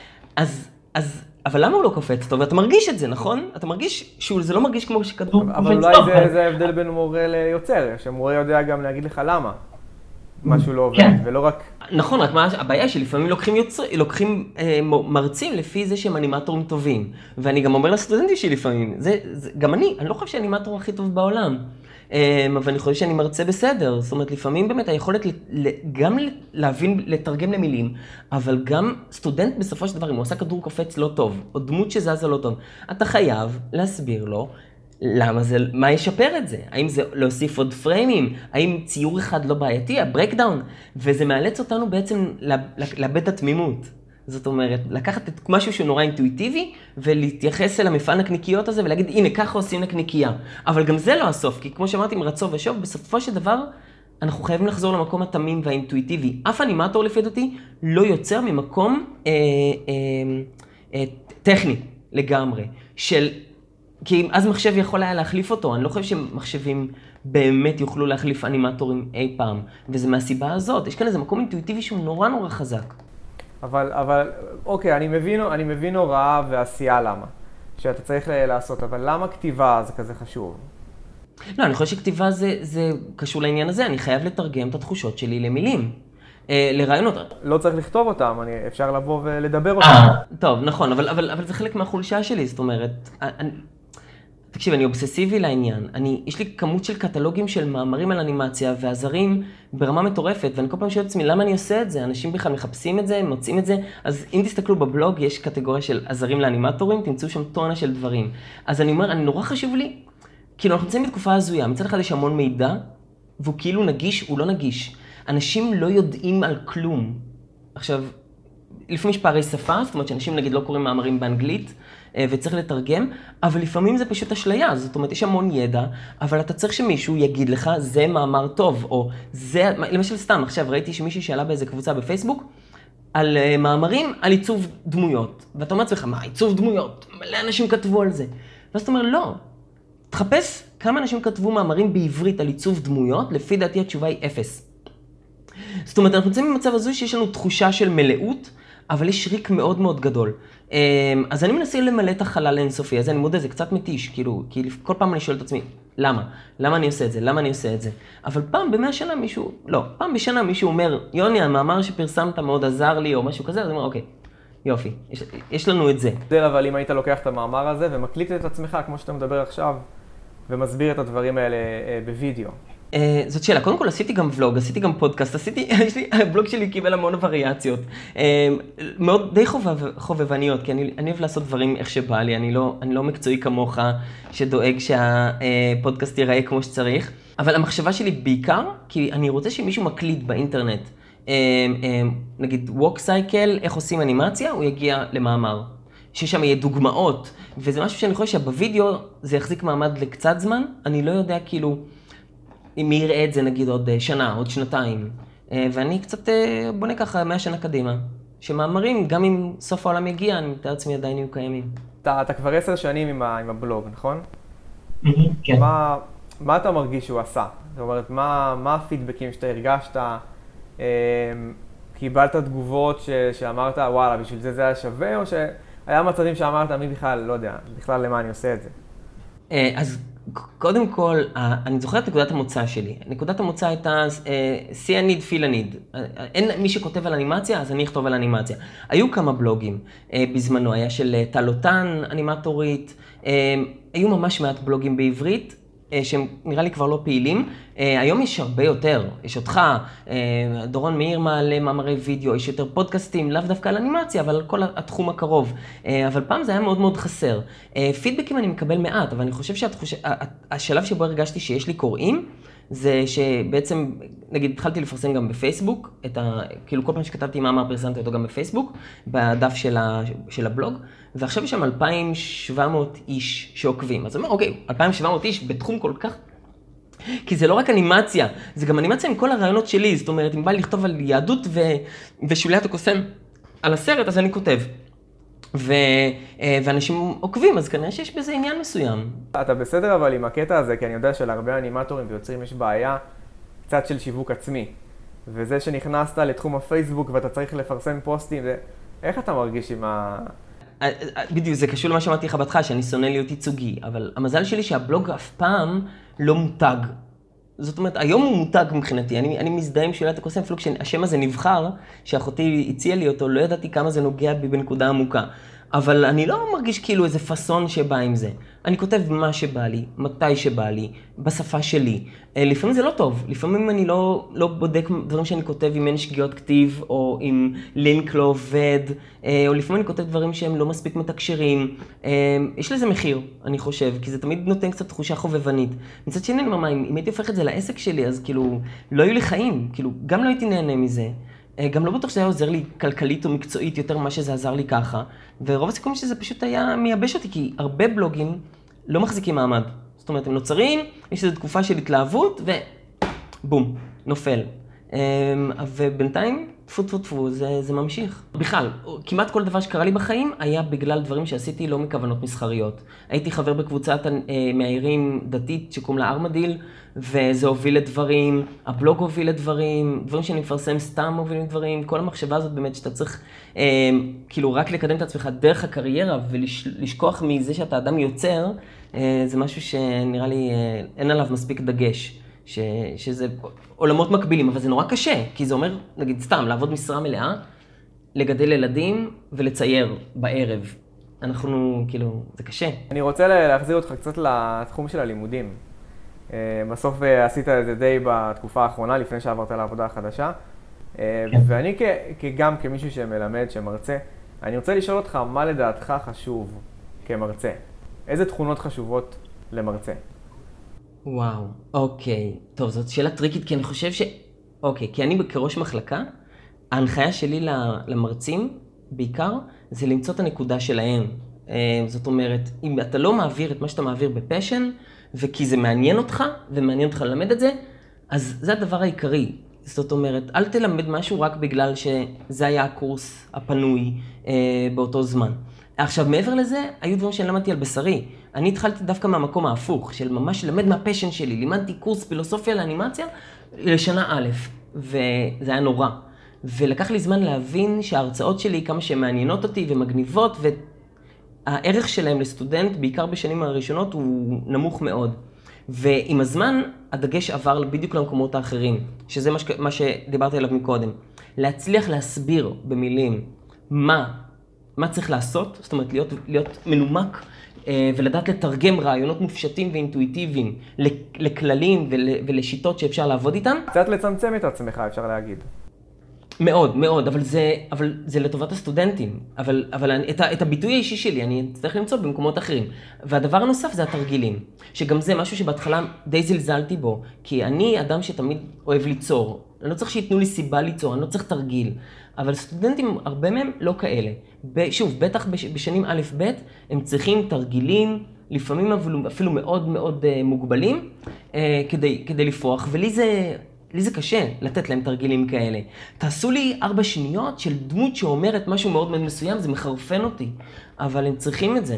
אבל למה הוא לא קופץ טוב? אתה מרגיש את זה, נכון? אתה מרגיש שזה לא מרגיש כמו שכדור קופץ טוב. אבל אולי זה ההבדל בין מורה ליוצר, שמורה יודע גם להגיד לך למה משהו לא עובד, ולא רק... נכון, רק הבעיה שלפעמים לוקחים מרצים לפי זה שהם אנימטורים טובים. ואני גם אומר לסטודנטים שלפעמים, גם אני לא חושב שאני אנימטור הכי טוב בעולם. אבל אני חושב שאני מרצה בסדר. זאת אומרת, לפעמים באמת היכולת גם להבין, לתרגם למילים, אבל גם סטודנט בסופו של דבר, אם הוא עושה כדור קופץ לא טוב, או דמות שזזה לא טוב, אתה חייב להסביר לו למה זה, מה ישפר את זה? האם זה להוסיף עוד פריימים? האם ציור אחד לא בעייתי? הברקדאון? וזה מאלץ אותנו בעצם לאבד את התמימות. זאת אומרת, לקחת את משהו שהוא נורא אינטואיטיבי, ולהתייחס אל המפעל נקניקיות הזה, ולהגיד, הנה, ככה עושים נקניקייה. אבל גם זה לא הסוף, כי כמו שאמרתי, עם רצו ושוב, בסופו של דבר, אנחנו חייבים לחזור למקום התמים והאינטואיטיבי. אף אנימטור, לפי דעתי, לא יוצר ממקום טכני לגמרי, כי אז מחשב יכול היה להחליף אותו. אני לא חושב שמחשבים באמת יוכלו להחליף אנימטורים אי פעם, וזה מהסיבה הזאת. יש כאן איזה מקום אינטואיטיבי שהוא נורא נורא חזק. אבל, אוקיי, אני מבין הוראה ועשייה למה, שאתה צריך לעשות, אבל למה כתיבה זה כזה חשוב? לא, אני חושב שכתיבה זה קשור לעניין הזה, אני חייב לתרגם את התחושות שלי למילים, לרעיונות. לא צריך לכתוב אותם, אפשר לבוא ולדבר אותם. טוב, נכון, אבל זה חלק מהחולשה שלי, זאת אומרת, תקשיב, אני אובססיבי לעניין. יש לי כמות של קטלוגים של מאמרים על אנימציה ועזרים ברמה מטורפת, ואני כל פעם שואל את עצמי, למה אני עושה את זה? אנשים בכלל מחפשים את זה, מוצאים את זה. אז אם תסתכלו בבלוג, יש קטגוריה של עזרים לאנימטורים, תמצאו שם טונה של דברים. אז אני אומר, נורא חשוב לי, כאילו אנחנו נמצאים בתקופה הזויה, מצד אחד יש המון מידע, והוא כאילו נגיש, הוא לא נגיש. אנשים לא יודעים על כלום. עכשיו, לפעמים יש פערי שפה, זאת אומרת שאנשים נגיד לא קוראים מאמרים באנגלית, וצריך לתרגם, אבל לפעמים זה פשוט אשליה, זאת אומרת, יש המון ידע, אבל אתה צריך שמישהו יגיד לך, זה מאמר טוב, או זה, למשל סתם, עכשיו ראיתי שמישהי שאלה באיזה קבוצה בפייסבוק, על מאמרים על עיצוב דמויות, ואתה אומר לעצמך, מה, עיצוב דמויות? מלא אנשים כתבו על זה. ואז אתה אומר, לא, תחפש כמה אנשים כתבו מאמרים בעברית על עיצוב דמויות, לפי דעתי התשובה היא 0. זאת אומרת, אנחנו נמצאים במצב הזו שיש לנו תחושה של מלאות, אבל יש ריק מאוד מאוד גדול. אז אני מנסה למלא את החלל האינסופי, אז אני מודה, זה קצת מתיש, כאילו, כי כל פעם אני שואל את עצמי, למה? למה אני עושה את זה? למה אני עושה את זה? אבל פעם ב100 שנה מישהו, לא, פעם בשנה מישהו אומר, יוני, המאמר שפרסמת מאוד עזר לי, או משהו כזה, אז אני אומר, אוקיי, יופי, יש לנו את זה. אבל אם היית לוקח את המאמר הזה ומקליט את עצמך, כמו שאתה מדבר עכשיו, ומסביר את הדברים האלה בווידאו. זאת שאלה, קודם כל עשיתי גם ולוג, עשיתי גם פודקאסט, הבלוג שלי קיבל המון וריאציות, מאוד די חובבניות, כי אני אוהב לעשות דברים איך שבא לי, אני לא מקצועי כמוך שדואג שהפודקאסט ייראה כמו שצריך, אבל המחשבה שלי בעיקר, כי אני רוצה שמישהו מקליט באינטרנט, נגיד ווק סייקל, איך עושים אנימציה, הוא יגיע למאמר, ששם יהיה דוגמאות, וזה משהו שאני חושב שבווידאו זה יחזיק מעמד לקצת זמן, אני לא יודע כאילו, אם מי יראה את זה נגיד עוד שנה, עוד שנתיים, ואני קצת בונה ככה 100 שנה קדימה, שמאמרים, גם אם סוף העולם יגיע, אני מתאר עצמי עדיין יהיו קיימים. אתה כבר 10 שנים עם הבלוג, נכון? כן. מה אתה מרגיש שהוא עשה? זאת אומרת, מה הפידבקים שאתה הרגשת? קיבלת תגובות שאמרת, וואלה, בשביל זה היה שווה, או שהיה מצבים שאמרת, אני בכלל, לא יודע, בכלל למה אני עושה את זה? אז קודם כל, אני זוכר את נקודת המוצא שלי. נקודת המוצא הייתה see a need, feel a need. אין מי שכותב על אנימציה, אז אני אכתוב על אנימציה. היו כמה בלוגים בזמנו, היה של טלוטן, אנימטורית, היו ממש מעט בלוגים בעברית, שהם נראה לי כבר לא פעילים. היום יש הרבה יותר, יש אותך, דורון מאיר מעלה מאמרי וידאו, יש יותר פודקאסטים, לאו דווקא על אנימציה, אבל על כל התחום הקרוב. אבל פעם זה היה מאוד מאוד חסר. פידבקים אני מקבל מעט, אבל אני חושב שהשלב שבו הרגשתי שיש לי קוראים, זה שבעצם, נגיד, התחלתי לפרסם גם בפייסבוק, כאילו כל פעם שכתבתי מאמר פרסמתי אותו גם בפייסבוק, בדף של הבלוג, ועכשיו יש שם 2,700 איש שעוקבים. אז אני אומר, אוקיי, 2,700 איש בתחום כל כך, כי זה לא רק אנימציה, זה גם אנימציה עם כל הרעיונות שלי, זאת אומרת, אם בא לי לכתוב על יהדות ושוליית הקוסם על הסרט, אז אני כותב. ואנשים עוקבים, אז כנראה שיש בזה עניין מסוים. אתה בסדר אבל עם הקטע הזה, כי אני יודע שלהרבה אנימטורים ויוצרים יש בעיה קצת של שיווק עצמי. וזה שנכנסת לתחום הפייסבוק ואתה צריך לפרסם פוסטים, איך אתה מרגיש עם בדיוק, זה קשור למה שאמרתי לך בהתחלה, שאני שונא להיות ייצוגי, אבל המזל שלי שהבלוג אף פעם לא מותג. זאת אומרת, היום הוא מותג מבחינתי, אני מזדהה עם שוליית הקוסם, אפילו כשהשם הזה נבחר, שאחותי הציעה לי אותו, לא ידעתי כמה זה נוגע בי בנקודה עמוקה. אבל אני לא מרגיש כאילו איזה פאסון שבא עם זה. אני כותב מה שבא לי, מתי שבא לי, בשפה שלי. לפעמים זה לא טוב, לפעמים אני לא בודק דברים שאני כותב אם אין שגיאות כתיב, או אם לינק לא עובד, או לפעמים אני כותב דברים שהם לא מספיק מתקשרים. יש לזה מחיר, אני חושב, כי זה תמיד נותן קצת תחושה חובבנית. מצד שני, אם הייתי הופך את זה לעסק שלי, אז כאילו, לא היו לי חיים, כאילו, גם לא הייתי נהנה מזה. גם לא בטוח שזה היה עוזר לי כלכלית או מקצועית יותר ממה שזה עזר לי ככה, ורוב הסיכויים שזה פשוט היה מייבש אותי, כי הרבה בלוגים לא מחזיקים מעמד. זאת אומרת, הם נוצרים, יש איזו תקופה של התלהבות, ובום, נופל. ובינתיים, טפו טפו טפו, זה ממשיך. בכלל, כמעט כל דבר שקרה לי בחיים היה בגלל דברים שעשיתי לא מכוונות מסחריות. הייתי חבר בקבוצת מהעירים דתית שקוראים לה ארמדיל, וזה הוביל לדברים, הבלוג הוביל לדברים, דברים שאני מפרסם סתם הובילים לדברים, כל המחשבה הזאת באמת שאתה צריך כאילו רק לקדם את עצמך דרך הקריירה ולשכוח מזה שאתה אדם יוצר, זה משהו שנראה לי אין עליו מספיק דגש. שזה עולמות מקבילים, אבל זה נורא קשה, כי זה אומר, נגיד סתם, לעבוד משרה מלאה, לגדל ילדים ולצייר בערב. אנחנו, כאילו, זה קשה. אני רוצה להחזיר אותך קצת לתחום של הלימודים. בסוף עשית את זה די בתקופה האחרונה, לפני שעברת לעבודה החדשה. ואני גם כמישהו שמלמד, שמרצה, אני רוצה לשאול אותך, מה לדעתך חשוב כמרצה? איזה תכונות חשובות למרצה? וואו, אוקיי. טוב, זאת שאלה טריקית, כי אני חושב אוקיי, כי אני כראש מחלקה, ההנחיה שלי למרצים, בעיקר, זה למצוא את הנקודה שלהם. זאת אומרת, אם אתה לא מעביר את מה שאתה מעביר בפשן, וכי זה מעניין אותך, ומעניין אותך ללמד את זה, אז זה הדבר העיקרי. זאת אומרת, אל תלמד משהו רק בגלל שזה היה הקורס הפנוי באותו זמן. עכשיו, מעבר לזה, היו דברים שאני למדתי על בשרי. אני התחלתי דווקא מהמקום ההפוך, של ממש ללמד מהפשן שלי. לימדתי קורס פילוסופיה לאנימציה לשנה א', וזה היה נורא. ולקח לי זמן להבין שההרצאות שלי, כמה שהן מעניינות אותי ומגניבות, והערך שלהם לסטודנט, בעיקר בשנים הראשונות, הוא נמוך מאוד. ועם הזמן, הדגש עבר בדיוק למקומות האחרים, שזה מה שדיברתי עליו מקודם. להצליח להסביר במילים מה צריך לעשות, זאת אומרת, להיות מנומק, ולדעת לתרגם רעיונות מופשטים ואינטואיטיביים לכללים ולשיטות שאפשר לעבוד איתם. קצת לצמצם את עצמך, אפשר להגיד. מאוד, מאוד, אבל זה לטובת הסטודנטים. אבל את הביטוי האישי שלי אני צריך למצוא במקומות אחרים. והדבר הנוסף זה התרגילים, שגם זה משהו שבהתחלה די זלזלתי בו, כי אני אדם שתמיד אוהב ליצור. אני לא צריך שיתנו לי סיבה ליצור, אני לא צריך תרגיל. אבל סטודנטים, הרבה מהם לא כאלה. שוב, בטח בשנים א' ב', הם צריכים תרגילים, לפעמים אפילו מאוד מאוד מוגבלים, כדי לפרוח. ולי זה קשה לתת להם תרגילים כאלה. תעשו לי 4 שניות של דמות שאומרת משהו מאוד מאוד מסוים, זה מחרפן אותי. אבל הם צריכים את זה.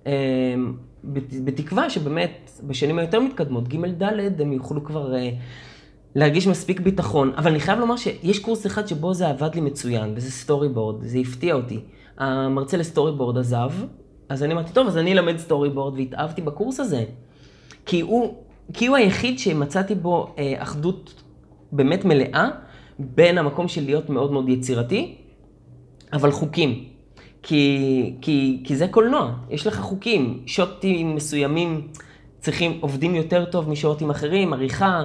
בתקווה שבאמת בשנים היותר מתקדמות, ג' ד', הם יוכלו כבר להרגיש מספיק ביטחון. אבל אני חייב לומר שיש קורס אחד שבו זה עבד לי מצוין, וזה סטורי בורד, זה הפתיע אותי. המרצה לסטורי בורד עזב, אז אני אמרתי, טוב, אז אני אלמד סטורי בורד, והתאהבתי בקורס הזה. כי הוא היחיד שמצאתי בו אחדות באמת מלאה, בין המקום של להיות מאוד מאוד יצירתי, אבל חוקים. כי זה קולנוע, יש לך חוקים, שוטים מסוימים עובדים יותר טוב משוטים אחרים, עריכה,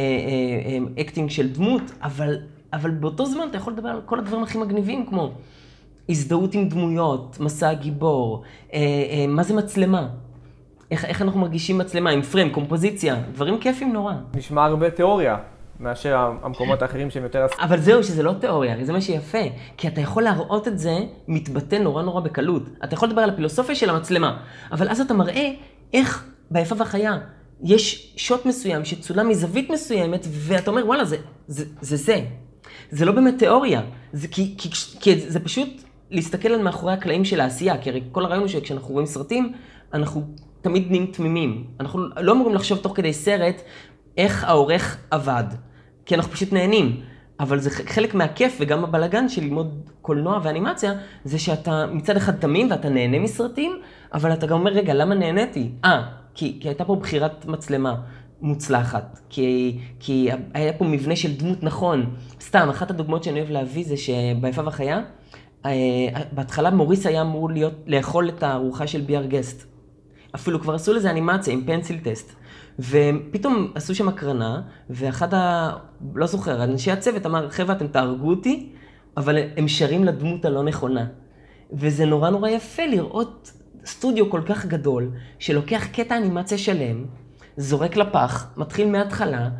אקטינג של דמות, אבל באותו זמן אתה יכול לדבר על כל הדברים הכי מגניבים, כמו הזדהות עם דמויות, מסע הגיבור, מה זה מצלמה? איך אנחנו מרגישים מצלמה, עם פריים, קומפוזיציה, דברים כיפים נורא. נשמע הרבה תיאוריה מאשר המקומות האחרים שהם יותר... אבל זהו, שזה לא תיאוריה, זה מה שיפה. כי אתה יכול להראות את זה מתבטא נורא נורא בקלות. אתה יכול לדבר על הפילוסופיה של המצלמה, אבל אז אתה מראה איך ביפה והחיה יש שוט מסוים שצולם מזווית מסוימת, ואתה אומר, וואלה, זה. זה לא באמת תיאוריה. כי זה פשוט להסתכל על מאחורי הקלעים של העשייה, כי הרי כל הרעיון הוא שכשאנחנו רואים סרטים, אנחנו תמיד נהיים תמימים. אנחנו לא אמורים לחשוב תוך כדי סרט איך העורך עבד, כי אנחנו פשוט נהנים. אבל זה חלק מהכיף וגם הבלגן של ללמוד קולנוע ואנימציה, זה שאתה מצד אחד תמים ואתה נהנה מסרטים, אבל אתה גם אומר, רגע, למה נהניתי? כי הייתה פה בחירת מצלמה מוצלחת, כי היה פה מבנה של דמות נכון. סתם, אחת הדוגמאות שאני אוהב להביא זה שביפה והחיה, בהתחלה מוריס היה אמור לאכול את הארוחה של ביאר גסט. אפילו כבר עשו לזה אנימציה עם פנסיל טסט. ופתאום עשו שם הקרנה, ואחד לא זוכר, אנשי הצוות אמר, חבר'ה, אתם תהרגו אותי, אבל הם שרים לדמות הלא נכונה. וזה נורא נורא יפה לראות סטודיו כל כך גדול, שלוקח קטע אנימציה שלם, זורק לפח, מתחיל מההתחלה,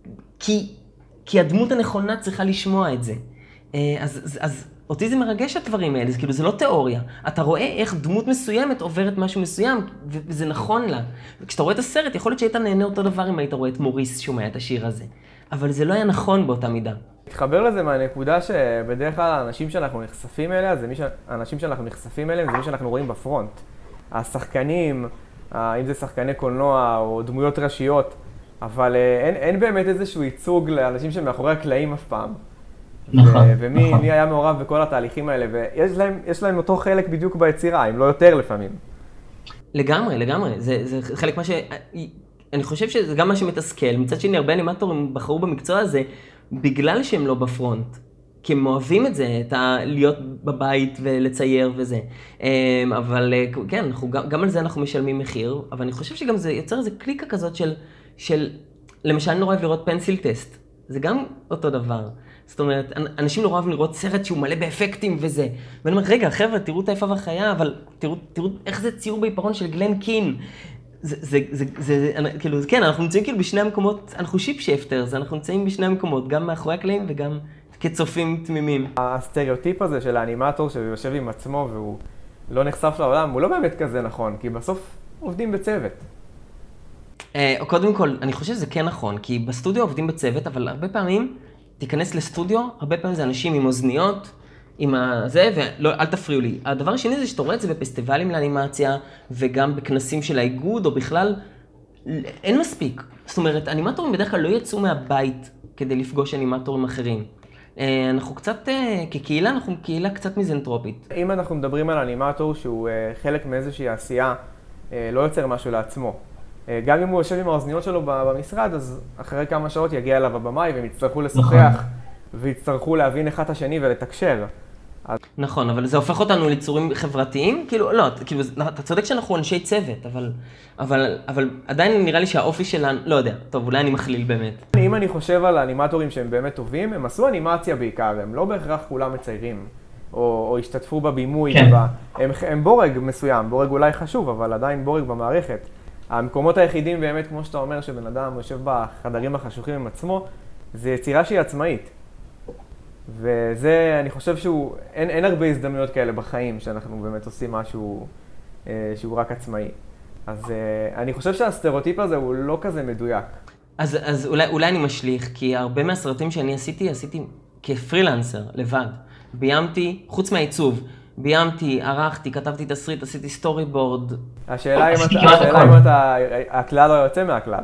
כי הדמות הנכונה צריכה לשמוע את זה. אז אותי זה מרגש הדברים האלה, כאילו זה לא תיאוריה. אתה רואה איך דמות מסוימת עוברת משהו מסוים, וזה נכון לה. וכשאתה רואה את הסרט, יכול להיות שהיית נהנה אותו דבר אם היית רואה את מוריס שומע את השיר הזה. אבל זה לא היה נכון באותה מידה. התחבר לזה מהנקודה שבדרך כלל האנשים שאנחנו נחשפים אליה, האנשים שאנחנו נחשפים אליהם, זה מי שאנחנו רואים בפרונט. השחקנים, אם זה שחקני קולנוע או דמויות ראשיות, אבל אין באמת איזשהו ייצוג לאנשים שמאחורי הקלעים אף פעם. ומי היה מעורב בכל התהליכים האלה, ויש להם אותו חלק בדיוק ביצירה, אם לא יותר לפעמים. לגמרי. זה חלק מה אני חושב שזה גם מה שמתסכל. מצד שני, הרבה אנימטורים בחרו במקצוע הזה בגלל שהם לא בפרונט. כי הם אוהבים את זה, להיות בבית ולצייר וזה. אבל כן, גם על זה אנחנו משלמים מחיר, אבל אני חושב שגם זה יוצר איזו קליקה כזאת של למשל אני נורא אוהב לראות פנסיל טסט. זה גם אותו דבר. זאת אומרת, אנשים נורא אוהבים לראות סרט שהוא מלא באפקטים וזה. ואני אומר, רגע, חבר'ה, תראו את היפה והחיה, אבל תראו איך זה ציור בעיפרון של גלן קין. כאילו, כן, אנחנו נמצאים כאילו בשני המקומות, אנחנו שיפשפטרס, אנחנו נמצאים בשני המקומות, גם מאחורי הקלעים וגם כצופים תמימים. הסטריאוטיפ הזה של האנימטור שיושב עם עצמו והוא לא נחשף לעולם, הוא לא באמת כזה נכון, כי בסוף עובדים בצוות. קודם כל, אני חושב שזה כן נכון, כי בסטודיו עובדים בצוות, אבל הרבה פעמים, תיכנס לסטודיו, הרבה פעמים זה אנשים עם אוזניות, עם זה, ולא, אל תפריעו לי. הדבר השני זה שאתה רואה את זה בפסטיבלים לאנימציה, וגם בכנסים של האיגוד, או בכלל, אין מספיק. זאת אומרת, אנימטורים בדרך כלל לא יצאו מהבית כדי לפגוש אנימטורים אחרים. אנחנו קצת, כקהילה, אנחנו קהילה קצת מיזנטרופית. אם אנחנו מדברים על אנימטור שהוא חלק מאיזושהי עשייה, לא יוצר משהו לעצמו. גם אם הוא יושב עם האוזניות שלו במשרד, אז אחרי כמה שעות יגיע אליו הבמאי והם יצטרכו לשוחח ויצטרכו להבין אחד את השני ולתקשר. נכון, אבל זה הופך אותנו ליצורים חברתיים? כאילו, לא, כאילו, אתה צודק שאנחנו אנשי צוות, אבל עדיין נראה לי שהאופי שלנו, לא יודע, טוב, אולי אני מכליל באמת. אם אני חושב על האנימטורים שהם באמת טובים, הם עשו אנימציה בעיקר, הם לא בהכרח כולם מציירים, או השתתפו בבימוי, הם בורג מסוים, בורג אולי חשוב, אבל עדיין בורג במערכת. המקומות היחידים באמת, כמו שאתה אומר, שבן אדם יושב בחדרים החשוכים עם עצמו, זה יצירה שהיא עצמאית. וזה, אני חושב אין הרבה הזדמנויות כאלה בחיים, שאנחנו באמת עושים משהו שהוא רק עצמאי. אז אני חושב שהסטריאוטיפ הזה הוא לא כזה מדויק. אז אולי אני משליך, כי הרבה מהסרטים שאני עשיתי כפרילנסר, לבד. ביימתי, חוץ מהעיצוב, ביימתי, ערכתי, כתבתי תסריט, עשיתי סטורי בורד. השאלה אם הכלל לא יוצא מהכלל.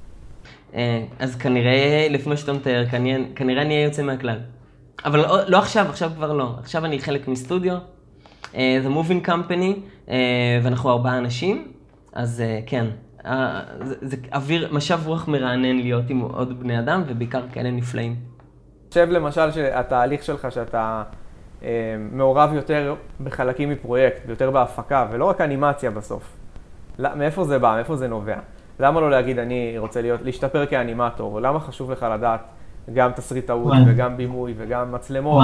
אז כנראה, לפי מה שאתה מתאר, כנראה אני אהיה יוצא מהכלל. אבל לא עכשיו, עכשיו כבר לא. עכשיו אני חלק מסטודיו, The Moving Company, ואנחנו 4 אנשים, אז כן, זה משב רוח מרענן להיות עם עוד בני אדם, ובעיקר כאלה נפלאים. חושב למשל שהתהליך שלך, שאתה מעורב יותר בחלקים מפרויקט, יותר בהפקה, ולא רק אנימציה בסוף. מאיפה זה בא? מאיפה זה נובע? למה לא להגיד אני רוצה להשתפר כאנימטור? למה חשוב לך לדעת גם תסריטאות וגם בימוי וגם מצלמות?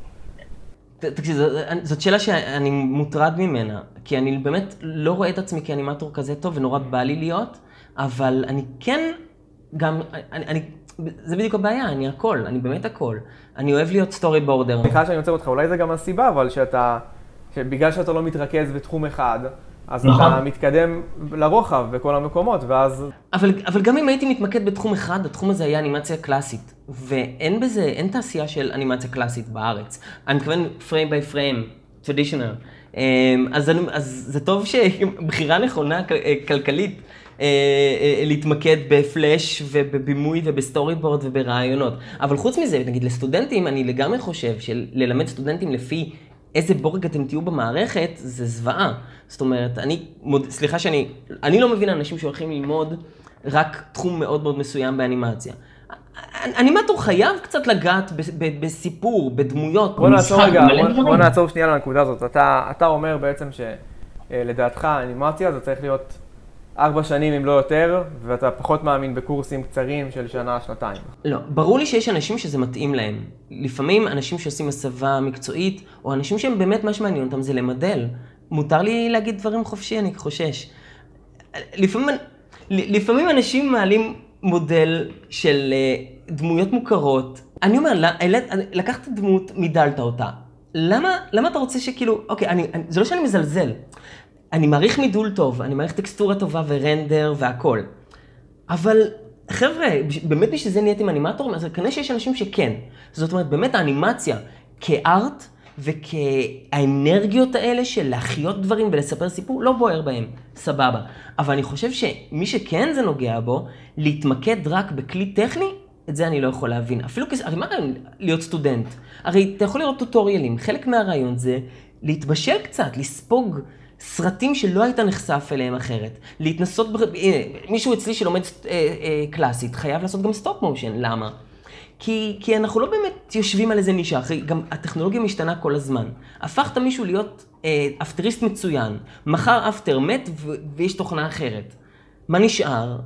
תקשיב, זאת שאלה שאני מוטרד ממנה, כי אני באמת לא רואה את עצמי כאנימטור כזה טוב ונורא בא לי להיות, אבל אני כן גם, זה בדיוק הבעיה, אני הכל, אני באמת הכל. אני אוהב להיות סטורי בורדר. סליחה שאני עוצר אותך, אולי זה גם הסיבה, אבל שבגלל שאתה לא מתרכז בתחום אחד, אז אתה מתקדם לרוחב בכל המקומות, ואז... אבל גם אם הייתי מתמקד בתחום אחד, התחום הזה היה אנימציה קלאסית. ואין בזה, אין תעשייה של אנימציה קלאסית בארץ. אני מתכוון frame by frame, traditional. אז זה טוב שבחירה נכונה כלכלית, להתמקד בפלאש ובבימוי ובסטורי בורד וברעיונות. אבל חוץ מזה, נגיד לסטודנטים, אני לגמרי חושב שללמד סטודנטים לפי איזה בורג אתם תהיו במערכת, זה זוועה. זאת אומרת, סליחה אני לא מבין אנשים שהולכים ללמוד רק תחום מאוד מאוד מסוים באנימציה. אנימטור חייב קצת לגעת בסיפור, בדמויות. בוא נעצור שנייה לנקודה הזאת. אתה אומר בעצם שלדעתך האנימציה זה צריך להיות 4 שנים אם לא יותר, ואתה פחות מאמין בקורסים קצרים של שנה, שנתיים. לא, ברור לי שיש אנשים שזה מתאים להם. לפעמים אנשים שעושים הסבה מקצועית, או אנשים שהם באמת מה שמעניין אותם זה למדל. מותר לי להגיד דברים חופשי, אני חושש. לפעמים אנשים מעלים מודל של דמויות מוכרות. אני אומר, לקחת דמות, מידלת אותה. למה אתה רוצה שכאילו, אוקיי, זה לא שאני מזלזל. אני מעריך מידול טוב, אני מעריך טקסטורה טובה ורנדר והכל. אבל חבר'ה, באמת בשביל זה נהייתם אנימטורים, אז כנראה שיש אנשים שכן. זאת אומרת, באמת האנימציה כארט וכאנרגיות האלה של להחיות דברים ולספר סיפור, לא בוער בהם, סבבה. אבל אני חושב שמי שכן זה נוגע בו, להתמקד רק בכלי טכני, את זה אני לא יכול להבין. אפילו הרי מה להיות סטודנט? הרי אתה יכול לראות טוטוריאלים, חלק מהרעיון זה להתבשל קצת, לספוג סרטים שלא היית נחשף אליהם אחרת. להתנסות, מישהו אצלי שלומד קלאסית, חייב לעשות גם סטופ מושן. למה? כי אנחנו לא באמת יושבים על איזה נישה, אחרי גם הטכנולוגיה משתנה כל הזמן. הפכת מישהו להיות אפטריסט מצוין, מחר אפטר מת ויש תוכנה אחרת. מה נשאר?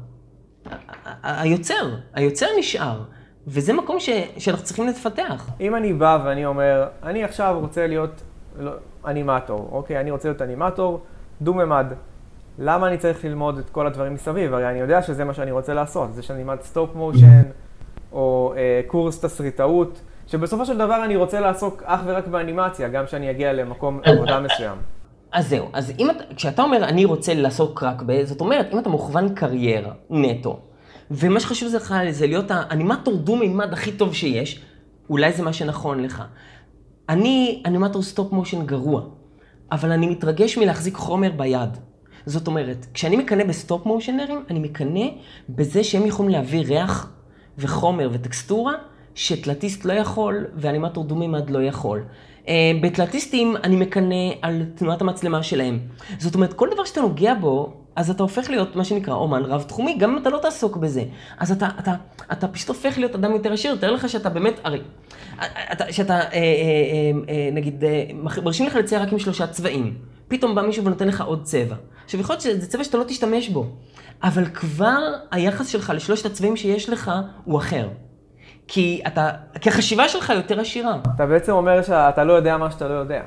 היוצר נשאר. וזה מקום שאנחנו צריכים לפתח. אם אני בא ואני אומר, אני עכשיו רוצה להיות אנימטור, אוקיי? אני רוצה להיות אנימטור דו-ממד. למה אני צריך ללמוד את כל הדברים מסביב? הרי אני יודע שזה מה שאני רוצה לעשות, זה שאני אלמד סטופ מושן, או קורס תסריטאות, שבסופו של דבר אני רוצה לעסוק אך ורק באנימציה, גם שאני אגיע למקום עבודה מסוים. אז זהו, אז כשאתה אומר אני רוצה לעסוק רק זאת אומרת, אם אתה מוכוון קריירה, נטו, ומה שחשוב זה להיות האנימטור דו-מימד הכי טוב שיש, אולי זה מה שנכון לך. אני אנימטור סטופ מושן גרוע, אבל אני מתרגש מלהחזיק חומר ביד. זאת אומרת, כשאני מקנה בסטופ מושנרים, אני מקנה בזה שהם יכולים להביא ריח וחומר וטקסטורה, שטלטיסט לא יכול ואנימטור דו-מימד לא יכול. בטלטיסטים אני מקנה על תנועת המצלמה שלהם. זאת אומרת, כל דבר שאתה נוגע בו, אז אתה הופך להיות מה שנקרא אומן רב-תחומי, גם אם אתה לא תעסוק בזה. אז אתה פשוט הופך להיות אדם יותר עשיר, תאר לך שאתה באמת, הרי, שאתה, נגיד, מרשים לך לצייר רק עם 3 צבעים. פתאום בא מישהו ונותן לך עוד צבע. עכשיו, יכול להיות שזה צבע שאתה לא תשתמש בו, אבל כבר היחס שלך ל3 הצבעים שיש לך הוא אחר. כי החשיבה שלך יותר עשירה. אתה בעצם אומר שאתה לא יודע מה שאתה לא יודע.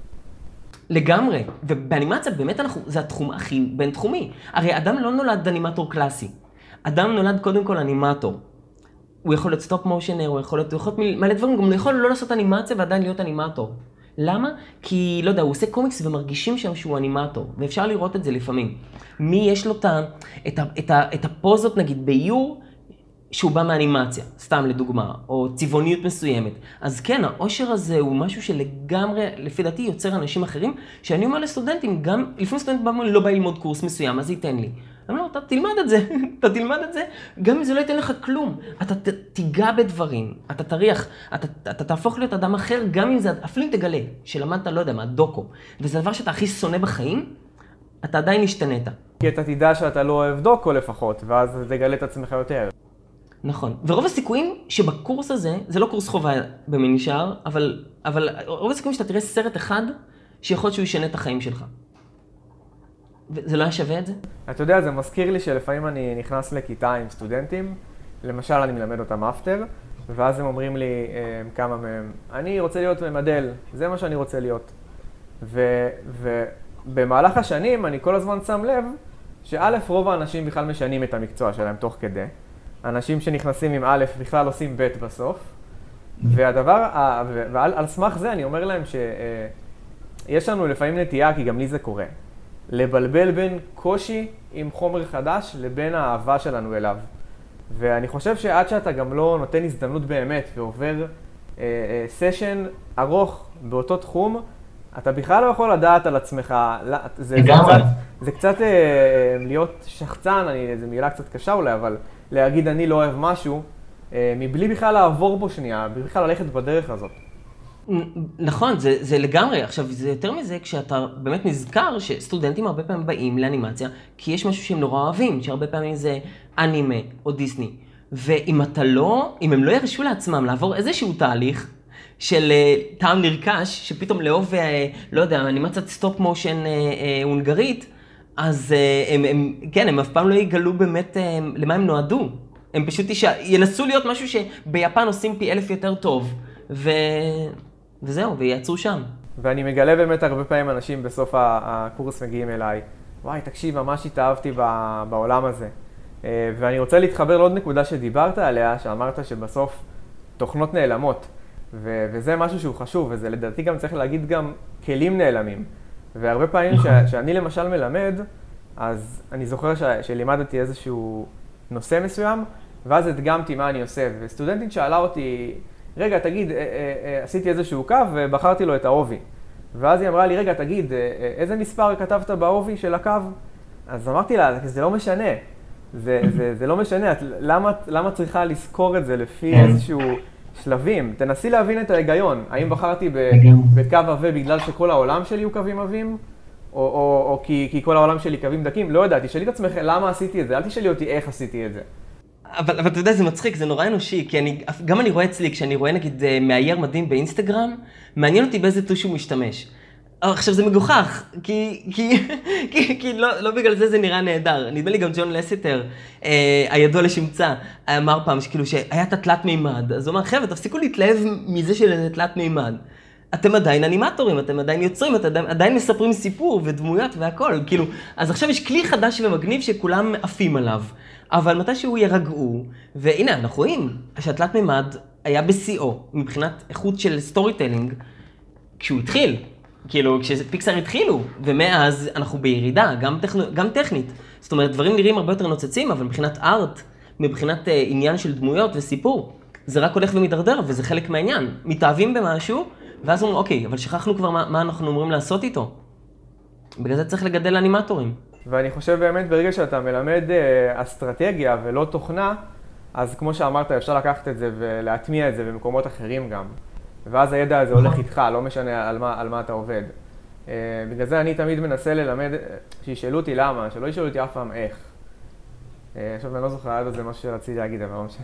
לגמרי, ובאנימציה באמת זה התחום הכי בין-תחומי. הרי אדם לא נולד אנימטור קלאסי. אדם נולד קודם כל אנימטור. הוא יכול להיות סטופ מושנר, הוא יכול להיות מלא דברים, גם הוא יכול לא לעשות אנימציה ועדיין להיות אנימטור. למה? כי, לא יודע, הוא עושה קומיקס ומרגישים שם שהוא אנימטור, ואפשר לראות את זה לפעמים. מי יש לו את הפוזות, נגיד, באיור, שהוא בא מאנימציה, סתם לדוגמה, או צבעוניות מסוימת. אז כן, העושר הזה הוא משהו שלגמרי, לפי דעתי, יוצר אנשים אחרים, שאני אומר לסטודנטים, גם לפעמים סטודנט לא בא ללמוד קורס מסוים, אז ייתן לי. אני אומר, אתה תלמד את זה, אתה תלמד את זה, גם אם זה לא ייתן לך כלום. אתה תיגע בדברים, אתה תריח, אתה תהפוך להיות אדם אחר, גם אם זה, אפילו אם תגלה, שלמדת, לא יודע מה, דוקו, וזה הדבר שאתה הכי שונא בחיים, אתה עדיין השתנית. כי אתה תדע שאתה לא אוהב דוקו לפחות, ואז תגלה את עצמך יותר. נכון. ורוב הסיכויים שבקורס הזה, זה לא קורס חובה במנשר, אבל רוב הסיכויים שאתה תראה סרט אחד, שיכול להיות שהוא ישנה את החיים שלך. וזה לא היה שווה את זה? אתה יודע, זה מזכיר לי שלפעמים אני נכנס לכיתה עם סטודנטים, למשל אני מלמד אותם אפטר, ואז הם אומרים לי, כמה מהם, אני רוצה להיות ממדל, זה מה שאני רוצה להיות. ובמהלך השנים אני כל הזמן שם לב, שא' רוב האנשים בכלל משנים את המקצוע שלהם תוך כדי. אנשים שנכנסים עם א' בכלל עושים ב' בסוף. ועל סמך זה אני אומר להם שיש לנו לפעמים נטייה, כי גם לי זה קורה, לבלבל בין קושי עם חומר חדש לבין האהבה שלנו אליו. ואני חושב שעד שאתה גם לא נותן הזדמנות באמת ועובר סשן ארוך באותו תחום, אתה בכלל לא יכול לדעת על עצמך. זה קצת להיות שחצן, זו מילה קצת קשה אולי, אבל להגיד אני לא אוהב משהו, מבלי בכלל לעבור בו שנייה, בכלל ללכת בדרך הזאת. נכון, זה לגמרי. עכשיו, זה יותר מזה כשאתה באמת נזכר שסטודנטים הרבה פעמים באים לאנימציה, כי יש משהו שהם נורא אוהבים, שהרבה פעמים זה אנימה או דיסני. ואם הם לא ירשו לעצמם לעבור איזשהו תהליך של טעם נרכש, שפתאום לאהוב, לא יודע, אנימציית סטופ מושן הונגרית, אז הם אף פעם לא יגלו באמת למה הם נועדו. הם פשוט ינסו להיות משהו שביפן עושים פי 1000 יותר טוב, וזהו, וייעצרו שם. ואני מגלה באמת הרבה פעמים אנשים בסוף הקורס מגיעים אליי, וואי, תקשיב, ממש התאהבתי בעולם הזה. ואני רוצה להתחבר לעוד נקודה שדיברת עליה, שאמרת שבסוף תוכנות נעלמות. וזה משהו שהוא חשוב, וזה לדעתי גם צריך להגיד גם כלים נעלמים. והרבה פעמים שאני למשל מלמד, אז אני זוכר שלימדתי איזשהו נושא מסוים, ואז הדגמתי מה אני עושה. וסטודנטית שאלה אותי, רגע, תגיד, עשיתי איזשהו קו ובחרתי לו את העובי. ואז היא אמרה לי, רגע, תגיד, איזה מספר כתבת בעובי של הקו? אז אמרתי לה, זה לא משנה. זה לא משנה. למה צריכה לזכור את זה לפי איזשהו שלבים? תנסי להבין את ההיגיון. האם בחרתי בקו עבה בגלל שכל העולם שלי הוא קווים עבים? או כי כל העולם שלי קווים דקים? לא יודע, תשאלי את עצמך למה עשיתי את זה. אל תשאלי אותי איך עשיתי את זה. אבל אתה יודע, זה מצחיק, זה נורא אנושי, כי גם אני רואה אצלי, כשאני רואה נגיד מאייר מדהים באינסטגרם, מעניין אותי באיזה טוש הוא משתמש. עכשיו זה מגוחך, כי לא בגלל זה נראה נהדר. נדמה לי גם ג'ון לסטר, הידוע לשמצה, אמר פעם שכאילו שהיה את התלת מימד, אז הוא אמר, חבר'ה, תפסיקו להתלהב מזה של תלת מימד. אתם עדיין אנימטורים, אתם עדיין יוצרים, אתם עדיין מספרים סיפור ודמויות והכל, כאילו, אז עכשיו יש כלי חדש ומגניב שכולם עפים עליו, אבל מתי שהוא ירגעו, והנה, אנחנו רואים, שהתלת מימד היה בשיאו, מבחינת איכות של סטורי טלינג, כשהוא התחיל, כאילו, כשפיקסאר התחילו, ומאז אנחנו בירידה, גם טכנית. זאת אומרת, דברים נראים הרבה יותר נוצצים, אבל מבחינת ארט, מבחינת עניין של דמויות וסיפור, זה רק הולך ומתדרדר, וזה חלק מהעניין. מתאהבים במשהו, ואז אומרים, אוקיי, אבל שכחנו כבר מה אנחנו אומרים לעשות איתו. בגלל זה צריך לגדל אנימטורים. ואני חושב באמת, ברגע שאתה מלמד אסטרטגיה ולא תוכנה, אז כמו שאמרת, אפשר לקחת את זה ולהטמיע את זה במקומות אחרים גם. ואז הידע הזה הולך איתך, לא משנה על מה אתה עובד. בגלל זה אני תמיד מנסה ללמד, שישאלו אותי למה, שלא ישאלו אותי אף פעם איך. עכשיו אני לא זוכר עד זה משהו שרציתי להגיד, אבל לא משנה.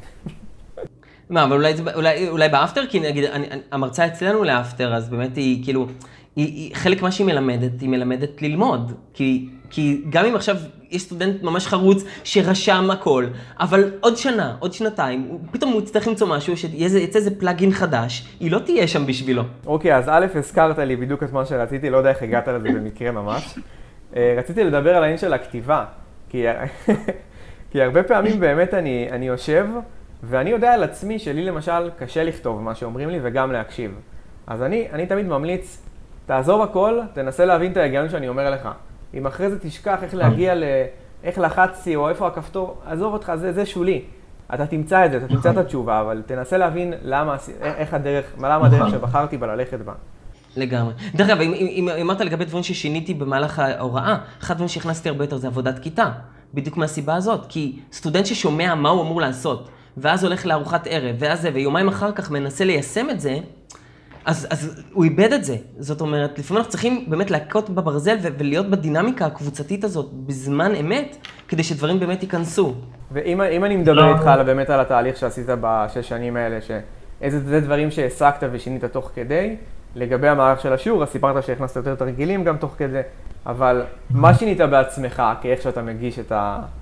מה, אבל אולי באפטר? כי נגיד, המרצה אצלנו לאפטר, אז באמת היא כאילו, חלק מה שהיא מלמדת, היא מלמדת ללמוד. כי גם אם עכשיו יש סטודנט ממש חרוץ שרשם הכל, אבל עוד שנה, עוד שנתיים, פתאום הוא יצטרך למצוא משהו, שיצא איזה פלאגין חדש, היא לא תהיה שם בשבילו. אוקיי, אז א', הזכרת לי בדיוק את מה שרציתי, לא יודע איך הגעת לזה במקרה ממש. רציתי לדבר על העניין של הכתיבה, כי הרבה פעמים באמת אני יושב, ואני יודע על עצמי שלי למשל קשה לכתוב מה שאומרים לי וגם להקשיב. אז אני תמיד ממליץ, תעזוב הכל, תנסה להבין את ההיגיון שאני אומר לך. אם אחרי זה תשכח איך להגיע איך לחצתי או איפה הכפתור, עזוב אותך, זה שולי. אתה תמצא את זה, אתה תמצא את התשובה, אבל תנסה להבין למה הדרך שבחרתי בה ללכת בה. לגמרי. דרך אגב, אם אמרת לגבי דברים ששיניתי במהלך ההוראה, אחד דברים שהכנסתי הרבה יותר זה עבודת כיתה. בדיוק מהסיבה הזאת, כי סטודנט ששומע מה הוא אמור לעשות, ואז הולך לארוחת ערב, ויומיים אחר כך מנסה ליישם את זה, אז הוא איבד את זה. זאת אומרת, לפעמים אנחנו צריכים באמת להכות בברזל ולהיות בדינמיקה הקבוצתית הזאת בזמן אמת, כדי שדברים באמת ייכנסו. ואם אני מדבר איתך באמת על התהליך שעשית בשש שנים האלה, שאיזה דברים שהעסקת ושינית תוך כדי, לגבי המערך של השיעור, אז סיפרת שהכנסת יותר תרגילים גם תוך כדי, אבל מה שינית בעצמך כאיך שאתה מגיש את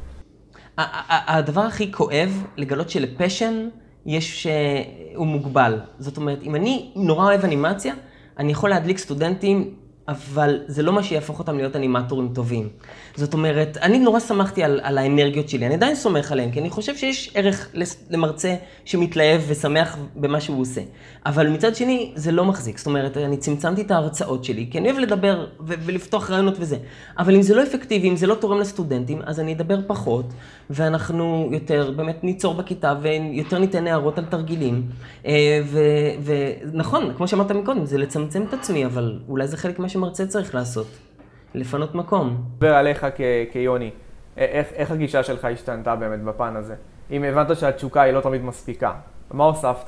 הדבר הכי כואב, לגלות שלפשן הוא מוגבל. זאת אומרת, אם אני נורא אוהב אנימציה, אני יכול להדליק סטודנטים, אבל זה לא מה שיהפוך אותם להיות אנימטורים טובים. זאת אומרת, אני נורא שמחתי על האנרגיות שלי, אני עדיין סומך עליהם, כי אני חושב שיש ערך למרצה שמתלהב ושמח במה שהוא עושה. אבל מצד שני, זה לא מחזיק. זאת אומרת, אני צמצמתי את ההרצאות שלי, כי אני אוהב לדבר ולפתוח רעיונות וזה. אבל אם זה לא אפקטיבי, אם זה לא תורם לסטודנטים, אז אני אדבר פחות, ואנחנו יותר באמת ניצור בכיתה, ויותר ניתן הערות על תרגילים. ונכון, כמו שאמרת מקודם, זה לצמצם את עצמי, אבל אולי זה חלק מה שמרצה צריך לעשות. לפנות מקום. דבר עליך כיוני, איך הגישה שלך השתנתה באמת בפן הזה? אם הבנת שהתשוקה היא לא תמיד מספיקה, מה הוספת?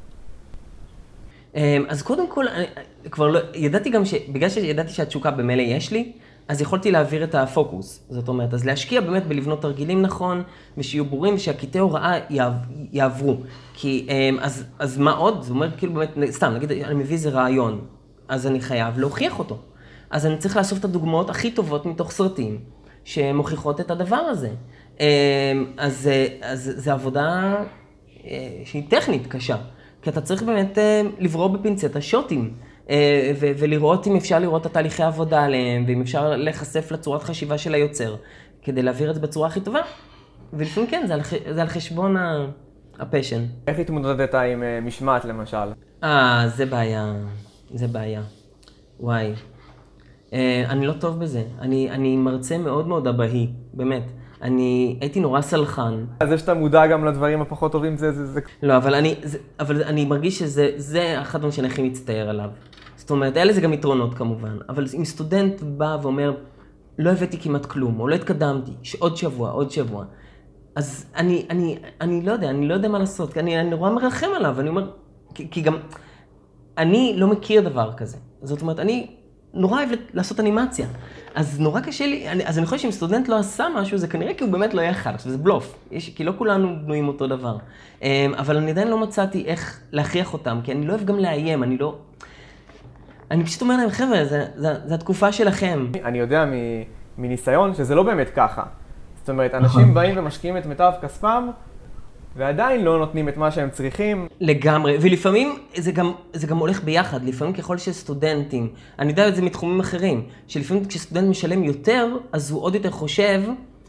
אז קודם כל, כבר לא, ידעתי גם בגלל שידעתי שהתשוקה במילא יש לי, אז יכולתי להעביר את הפוקוס. זאת אומרת, אז להשקיע באמת בלבנות תרגילים נכון, ושיהיו ברורים, ושהקטעי הוראה יעברו. כי, אז מה עוד? זאת אומרת, כאילו באמת, סתם, נגיד, אני מביא איזה רעיון, אז אני חייב להוכיח אותו. אז אני צריך לאסוף את הדוגמאות הכי טובות מתוך סרטים, שמוכיחות את הדבר הזה. אז זה עבודה שהיא טכנית קשה. כי אתה צריך באמת לברוא בפינצטה שוטים, ולראות אם אפשר לראות את תהליכי העבודה עליהם, ואם אפשר להיחשף לצורת חשיבה של היוצר, כדי להעביר את זה בצורה הכי טובה. ולפעמים כן, זה על חשבון הפשן. איך התמודדת עם משמעת למשל? זה בעיה. וואי. אני לא טוב בזה. אני מרצה מאוד מאוד אבהי, באמת. אני הייתי נורא סלחן. אז זה שאתה מודע גם לדברים הפחות טובים, זה... לא, אבל אני מרגיש שזה אחד הדברים שאני הכי מצטער עליו. זאת אומרת, אלה זה גם יתרונות כמובן. אבל אם סטודנט בא ואומר, לא הבאתי כמעט כלום, או לא התקדמתי, עוד שבוע, אז אני לא יודע מה לעשות, כי אני נורא מרחם עליו, אני אומר, כי גם אני לא מכיר דבר כזה. זאת אומרת, אני נורא אוהב לעשות אנימציה. אז נורא קשה לי, אז אני חושב שאם סטודנט לא עשה משהו, זה כנראה כי הוא באמת לא יכל. עכשיו, זה בלוף, כי לא כולנו בנויים אותו דבר. אבל אני עדיין לא מצאתי איך להכריח אותם, כי אני לא אוהב גם לאיים, אני פשוט אומר להם, חבר'ה, זה התקופה שלכם. אני יודע מניסיון שזה לא באמת ככה. זאת אומרת, אנשים באים ומשקיעים את מיטב כספם, ועדיין לא נותנים את מה שהם צריכים. לגמרי, ולפעמים זה גם הולך ביחד, לפעמים ככל שסטודנטים, אני יודע את זה מתחומים אחרים, שלפעמים כשסטודנט משלם יותר, אז הוא עוד יותר חושב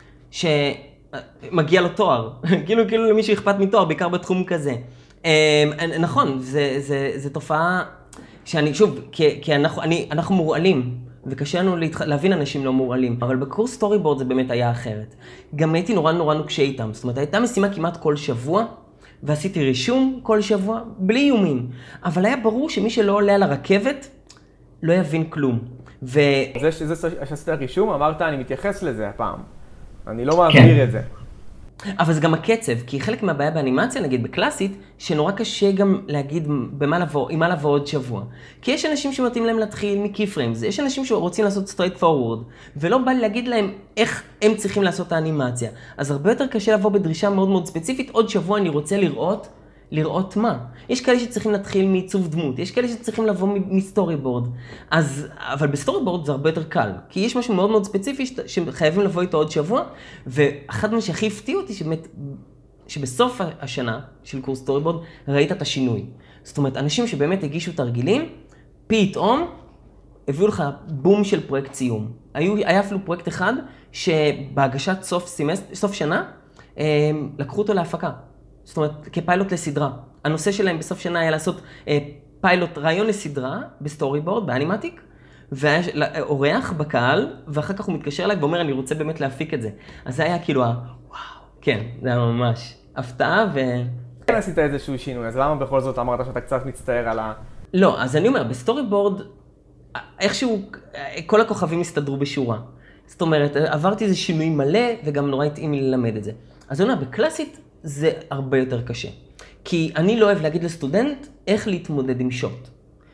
שמגיע לו תואר, כאילו למי שאכפת מתואר, בעיקר בתחום כזה. נכון, זה תופעה שאני, שוב, כי אנחנו מורעלים, וקשה לנו להבין אנשים לא מורעלים, אבל בקורס סטורי בורד זה באמת היה אחרת. גם הייתי נורא נוקשה איתם, זאת אומרת, הייתה משימה כמעט כל שבוע, ועשיתי רישום כל שבוע, בלי איומים. אבל היה ברור שמי שלא עולה על הרכבת, לא יבין כלום. זה שעשית רישום, אמרת, אני מתייחס לזה הפעם. אני לא מעביר את זה. אבל זה גם הקצב, כי חלק מהבעיה באנימציה, נגיד בקלאסית, שנורא קשה גם להגיד עם מה לבוא עוד שבוע. כי יש אנשים שמתאים להם להתחיל מקיפריימס, יש אנשים שרוצים לעשות straight forward, ולא בא לי להגיד להם איך הם צריכים לעשות את האנימציה. אז הרבה יותר קשה לבוא בדרישה מאוד מאוד ספציפית, עוד שבוע אני רוצה לראות מה. יש כאלה שצריכים להתחיל מעיצוב דמות, יש כאלה שצריכים לבוא מסטורי בורד. אבל בסטורי בורד זה הרבה יותר קל, כי יש משהו מאוד מאוד ספציפי שחייבים לבוא איתו עוד שבוע, ואחד מה שהכי הפתיע אותי שבסוף השנה של קורס סטורי בורד ראית את השינוי. זאת אומרת, אנשים שבאמת הגישו תרגילים, פתאום הביאו לך בום של פרויקט סיום. היה אפילו פרויקט אחד שבהגשת סוף שנה לקחו אותו להפקה. זאת אומרת, כפיילוט לסדרה. הנושא שלהם בסוף שנה היה לעשות פיילוט רעיון לסדרה בסטורי בורד, באנימטיק, ואורח בקהל, ואחר כך הוא מתקשר אליי ואומר, אני רוצה באמת להפיק את זה. אז זה היה כאילו, וואו, כן, זה היה ממש הפתעה כן עשית איזשהו שינוי, אז למה בכל זאת אמרת שאתה קצת מצטער על לא, אז אני אומר, בסטורי בורד, איכשהו, כל הכוכבים הסתדרו בשורה. זאת אומרת, עברתי איזה שינוי מלא, וגם נורא התאים לי ללמד את זה. אז אני אומר, בקלאסית, זה הרבה יותר קשה. כי אני לא אוהב להגיד לסטודנט איך להתמודד עם שוט.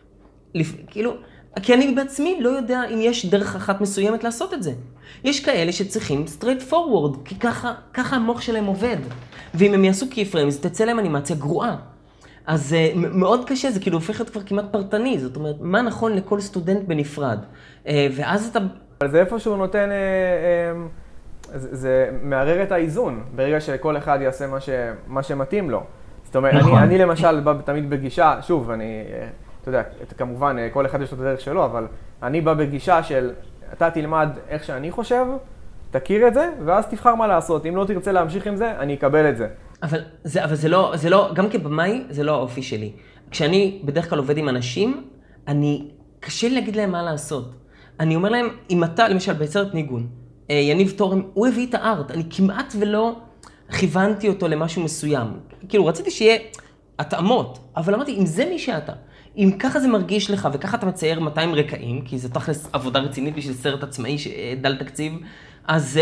כי אני בעצמי לא יודע אם יש דרך אחת מסוימת לעשות את זה. יש כאלה שצריכים straight forward, כי ככה המוח שלהם עובד. ואם הם יעשו keyframes, תצא להם אנימציה גרועה. אז זה מאוד קשה, זה כאילו הופך להיות כבר כמעט פרטני. זאת אומרת, מה נכון לכל סטודנט בנפרד. ואז אתה... אבל זה איפשהו נותן... זה מערער את האיזון, ברגע שכל אחד יעשה מה שמתאים לו. זאת אומרת, אני למשל בא תמיד בגישה, שוב, אתה יודע, כמובן, כל אחד יש לו את הדרך שלו, אבל אני בא בגישה של, אתה תלמד איך שאני חושב, תכיר את זה, ואז תבחר מה לעשות. אם לא תרצה להמשיך עם זה, אני אקבל את זה. אבל זה לא, גם כבמאי, זה לא האופי שלי. כשאני בדרך כלל עובד עם אנשים, קשה לי להגיד להם מה לעשות. אני אומר להם, אם אתה, למשל, ביצרת ניגון, יניב תורם, הוא הביא את הארט, אני כמעט ולא כיוונתי אותו למשהו מסוים. כאילו, רציתי שיהיה התאמות, אבל אמרתי, אם זה מי שאתה, אם ככה זה מרגיש לך וככה אתה מצייר 200 רקעים, כי זה תכלס עבודה רצינית בשביל סרט עצמאי שדל תקציב, אז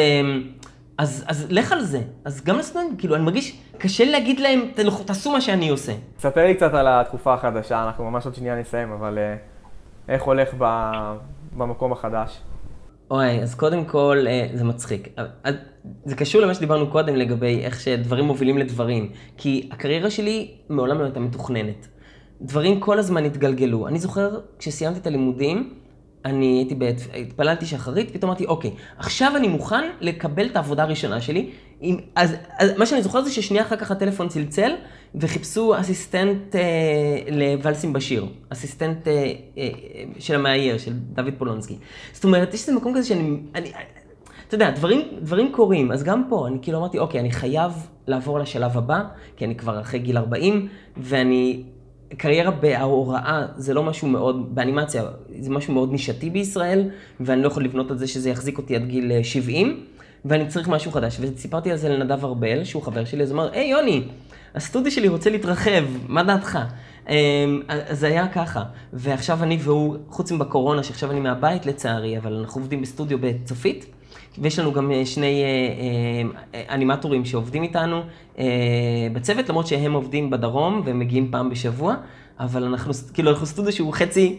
לך על זה. אז גם לסטודנט, כאילו, אני מרגיש, קשה להגיד להם, תעשו מה שאני עושה. ספר לי קצת על התקופה החדשה, אנחנו ממש עוד שנייה נסיים, אבל איך הולך במקום החדש? אוי, אז קודם כל, זה מצחיק. זה קשור למה שדיברנו קודם לגבי איך שדברים מובילים לדברים. כי הקריירה שלי מעולם לא הייתה מתוכננת. דברים כל הזמן התגלגלו. אני זוכר, כשסיימתי את הלימודים, אני התפללתי שחרית, פתאום אמרתי, אוקיי, עכשיו אני מוכן לקבל את העבודה הראשונה שלי. אז מה שאני זוכר זה ששנייה אחר כך הטלפון צלצל, וחיפשו אסיסטנט לוואלסים בשיר. אסיסטנט של המאייר, של דוד פולונסקי. זאת אומרת, יש איזה מקום כזה שאני... אתה יודע, דברים קורים. אז גם פה, אני כאילו אמרתי, אוקיי, אני חייב לעבור לשלב הבא, כי אני כבר אחרי גיל 40, ואני... קריירה בהוראה זה לא משהו מאוד, באנימציה, זה משהו מאוד נישתי בישראל, ואני לא יכול לבנות על זה שזה יחזיק אותי עד גיל 70, ואני צריך משהו חדש. וסיפרתי על זה לנדב ארבל, שהוא חבר שלי, אז הוא אמר, היי יוני, הסטודיו שלי רוצה להתרחב, מה דעתך? אז זה היה ככה. ועכשיו אני והוא, חוץ מבקורונה, שעכשיו אני מהבית לצערי, אבל אנחנו עובדים בסטודיו בצופית, ויש לנו גם שני אנימטורים שעובדים איתנו בצוות, למרות שהם עובדים בדרום והם מגיעים פעם בשבוע, אבל אנחנו סטודיו שהוא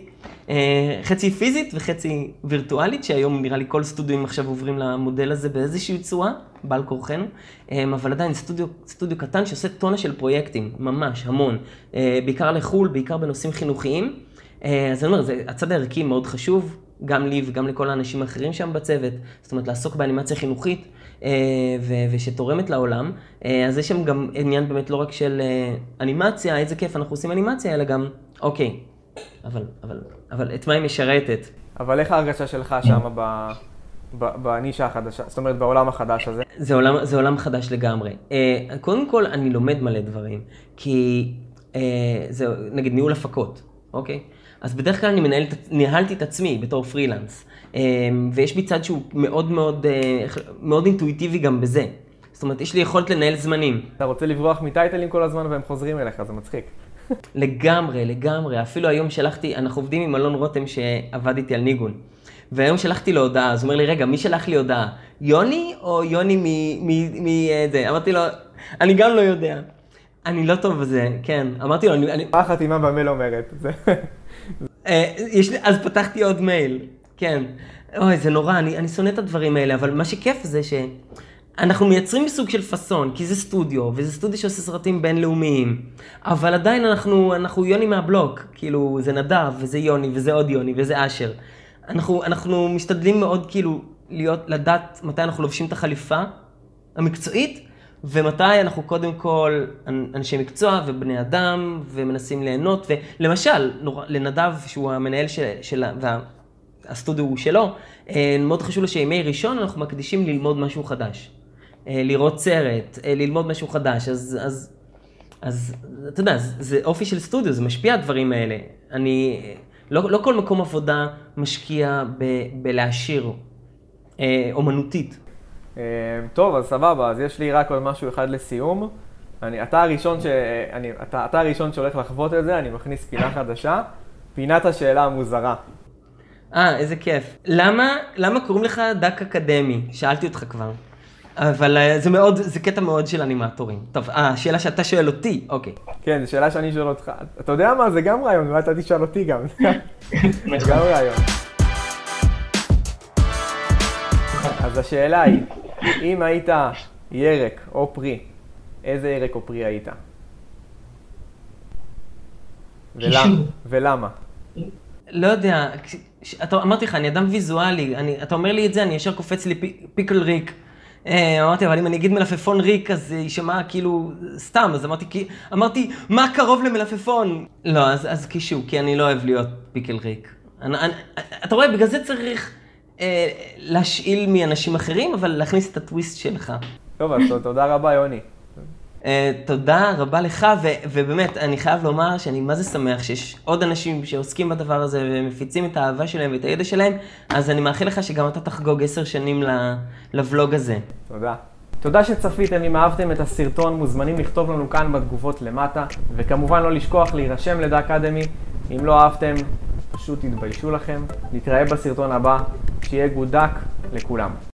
חצי פיזית וחצי וירטואלית, שהיום נראה לי כל סטודיו עכשיו עוברים למודל הזה באיזושהי צורה, בעל כורחנו, אבל עדיין סטודיו קטן שעושה טונה של פרויקטים, ממש, המון, בעיקר לחול, בעיקר בנושאים חינוכיים. אז אני אומר, הצד הערכי מאוד חשוב, גם לי וגם לכל האנשים האחרים שם בצוות, זאת אומרת לעסוק באנימציה חינוכית ושתורמת לעולם. אז יש שם גם עניין באמת לא רק של אנימציה, איזה כיף אנחנו עושים אנימציה, אלא גם, אוקיי, אבל את מה היא משרתת? אבל איך ההרגשה שלך שם בנישה החדשה, זאת אומרת בעולם החדש הזה? זה עולם חדש לגמרי. קודם כל אני לומד מלא דברים, כי זה נגיד ניהול הפקות, אוקיי? אז בדרך כלל אני ניהלתי את עצמי בתור פרילנס, ויש בי צד שהוא מאוד אינטואיטיבי גם בזה. זאת אומרת, יש לי יכולת לנהל זמנים. אתה רוצה לברוח מטייטלים כל הזמן והם חוזרים אליך, זה מצחיק. לגמרי. אפילו היום אנחנו עובדים עם אלון רותם שעבד איתי על ניגון. והיום שלחתי לו הודעה, אז הוא אומר לי, רגע, מי שלח לי הודעה? יוני או יוני מזה? אמרתי לו, אני גם לא יודע. אני לא טוב בזה, כן. אמרתי לו, מה החתימה במייל אומרת? אז פתחתי עוד מייל, כן. אוי, זה נורא, אני שונא את הדברים האלה, אבל מה שכיף זה שאנחנו מייצרים בסוג של פאסון, כי זה סטודיו, וזה סטודיו שעושה סרטים בינלאומיים. אבל עדיין אנחנו יוני מהבלוק, כאילו, זה נדב, וזה יוני, וזה עוד יוני, וזה אשר. אנחנו משתדלים מאוד כאילו לדעת מתי אנחנו לובשים את החליפה המקצועית, ומתי אנחנו קודם כל אנשי מקצוע ובני אדם ומנסים ליהנות. ולמשל, לנדב שהוא המנהל והסטודיו הוא שלו, מאוד חשוב לו שימי ראשון אנחנו מקדישים ללמוד משהו חדש. לראות סרט, ללמוד משהו חדש. אז אתה יודע, זה אופי של סטודיו, זה משפיע על הדברים האלה. לא כל מקום עבודה משקיע בלהשאיר אומנותית. טוב, אז סבבה, אז יש לי רק עוד משהו אחד לסיום. אתה הראשון שהולך לחוות את זה, אני מכניס פינה חדשה, פינת השאלה המוזרה. איזה כיף. למה קוראים לך דק אקדמי? שאלתי אותך כבר. אבל זה קטע מאוד של אנימטורים. טוב, השאלה שאתה שואל אותי, אוקיי. כן, זו שאלה שאני שואל אותך. אתה יודע מה? זה גם רעיון, אולי אתה תשאל אותי גם. גם רעיון. אז השאלה היא, אם היית ירק או פרי, איזה ירק או פרי היית? ולמה? לא יודע, אמרתי לך, אני אדם ויזואלי, אתה אומר לי את זה, אני ישר קופץ לי פיקל ריק. אמרתי, אבל אם אני אגיד מלפפון ריק, אז יישמע כאילו סתם, אז אמרתי, מה קרוב למלפפון? לא, אז קישו, כי אני לא אוהב להיות פיקל ריק. אתה רואה, בגלל זה צריך להשאיל מאנשים אחרים, אבל להכניס את הטוויסט שלך. טוב, אז תודה רבה, יוני. תודה רבה לך, ובאמת, אני חייב לומר שאני מה זה שמח שיש עוד אנשים שעוסקים בדבר הזה ומפיצים את האהבה שלהם ואת הידע שלהם, אז אני מאחל לך שגם אתה תחגוג 10 שנים לבלוג הזה. תודה. תודה שצפיתם. אם אהבתם את הסרטון, מוזמנים לכתוב לנו כאן בתגובות למטה, וכמובן לא לשכוח להירשם לדק אקדמי. אם לא אהבתם, פשוט תתביישו לכם. נתראה בסרטון הבא, שיהיה גודק לכולם.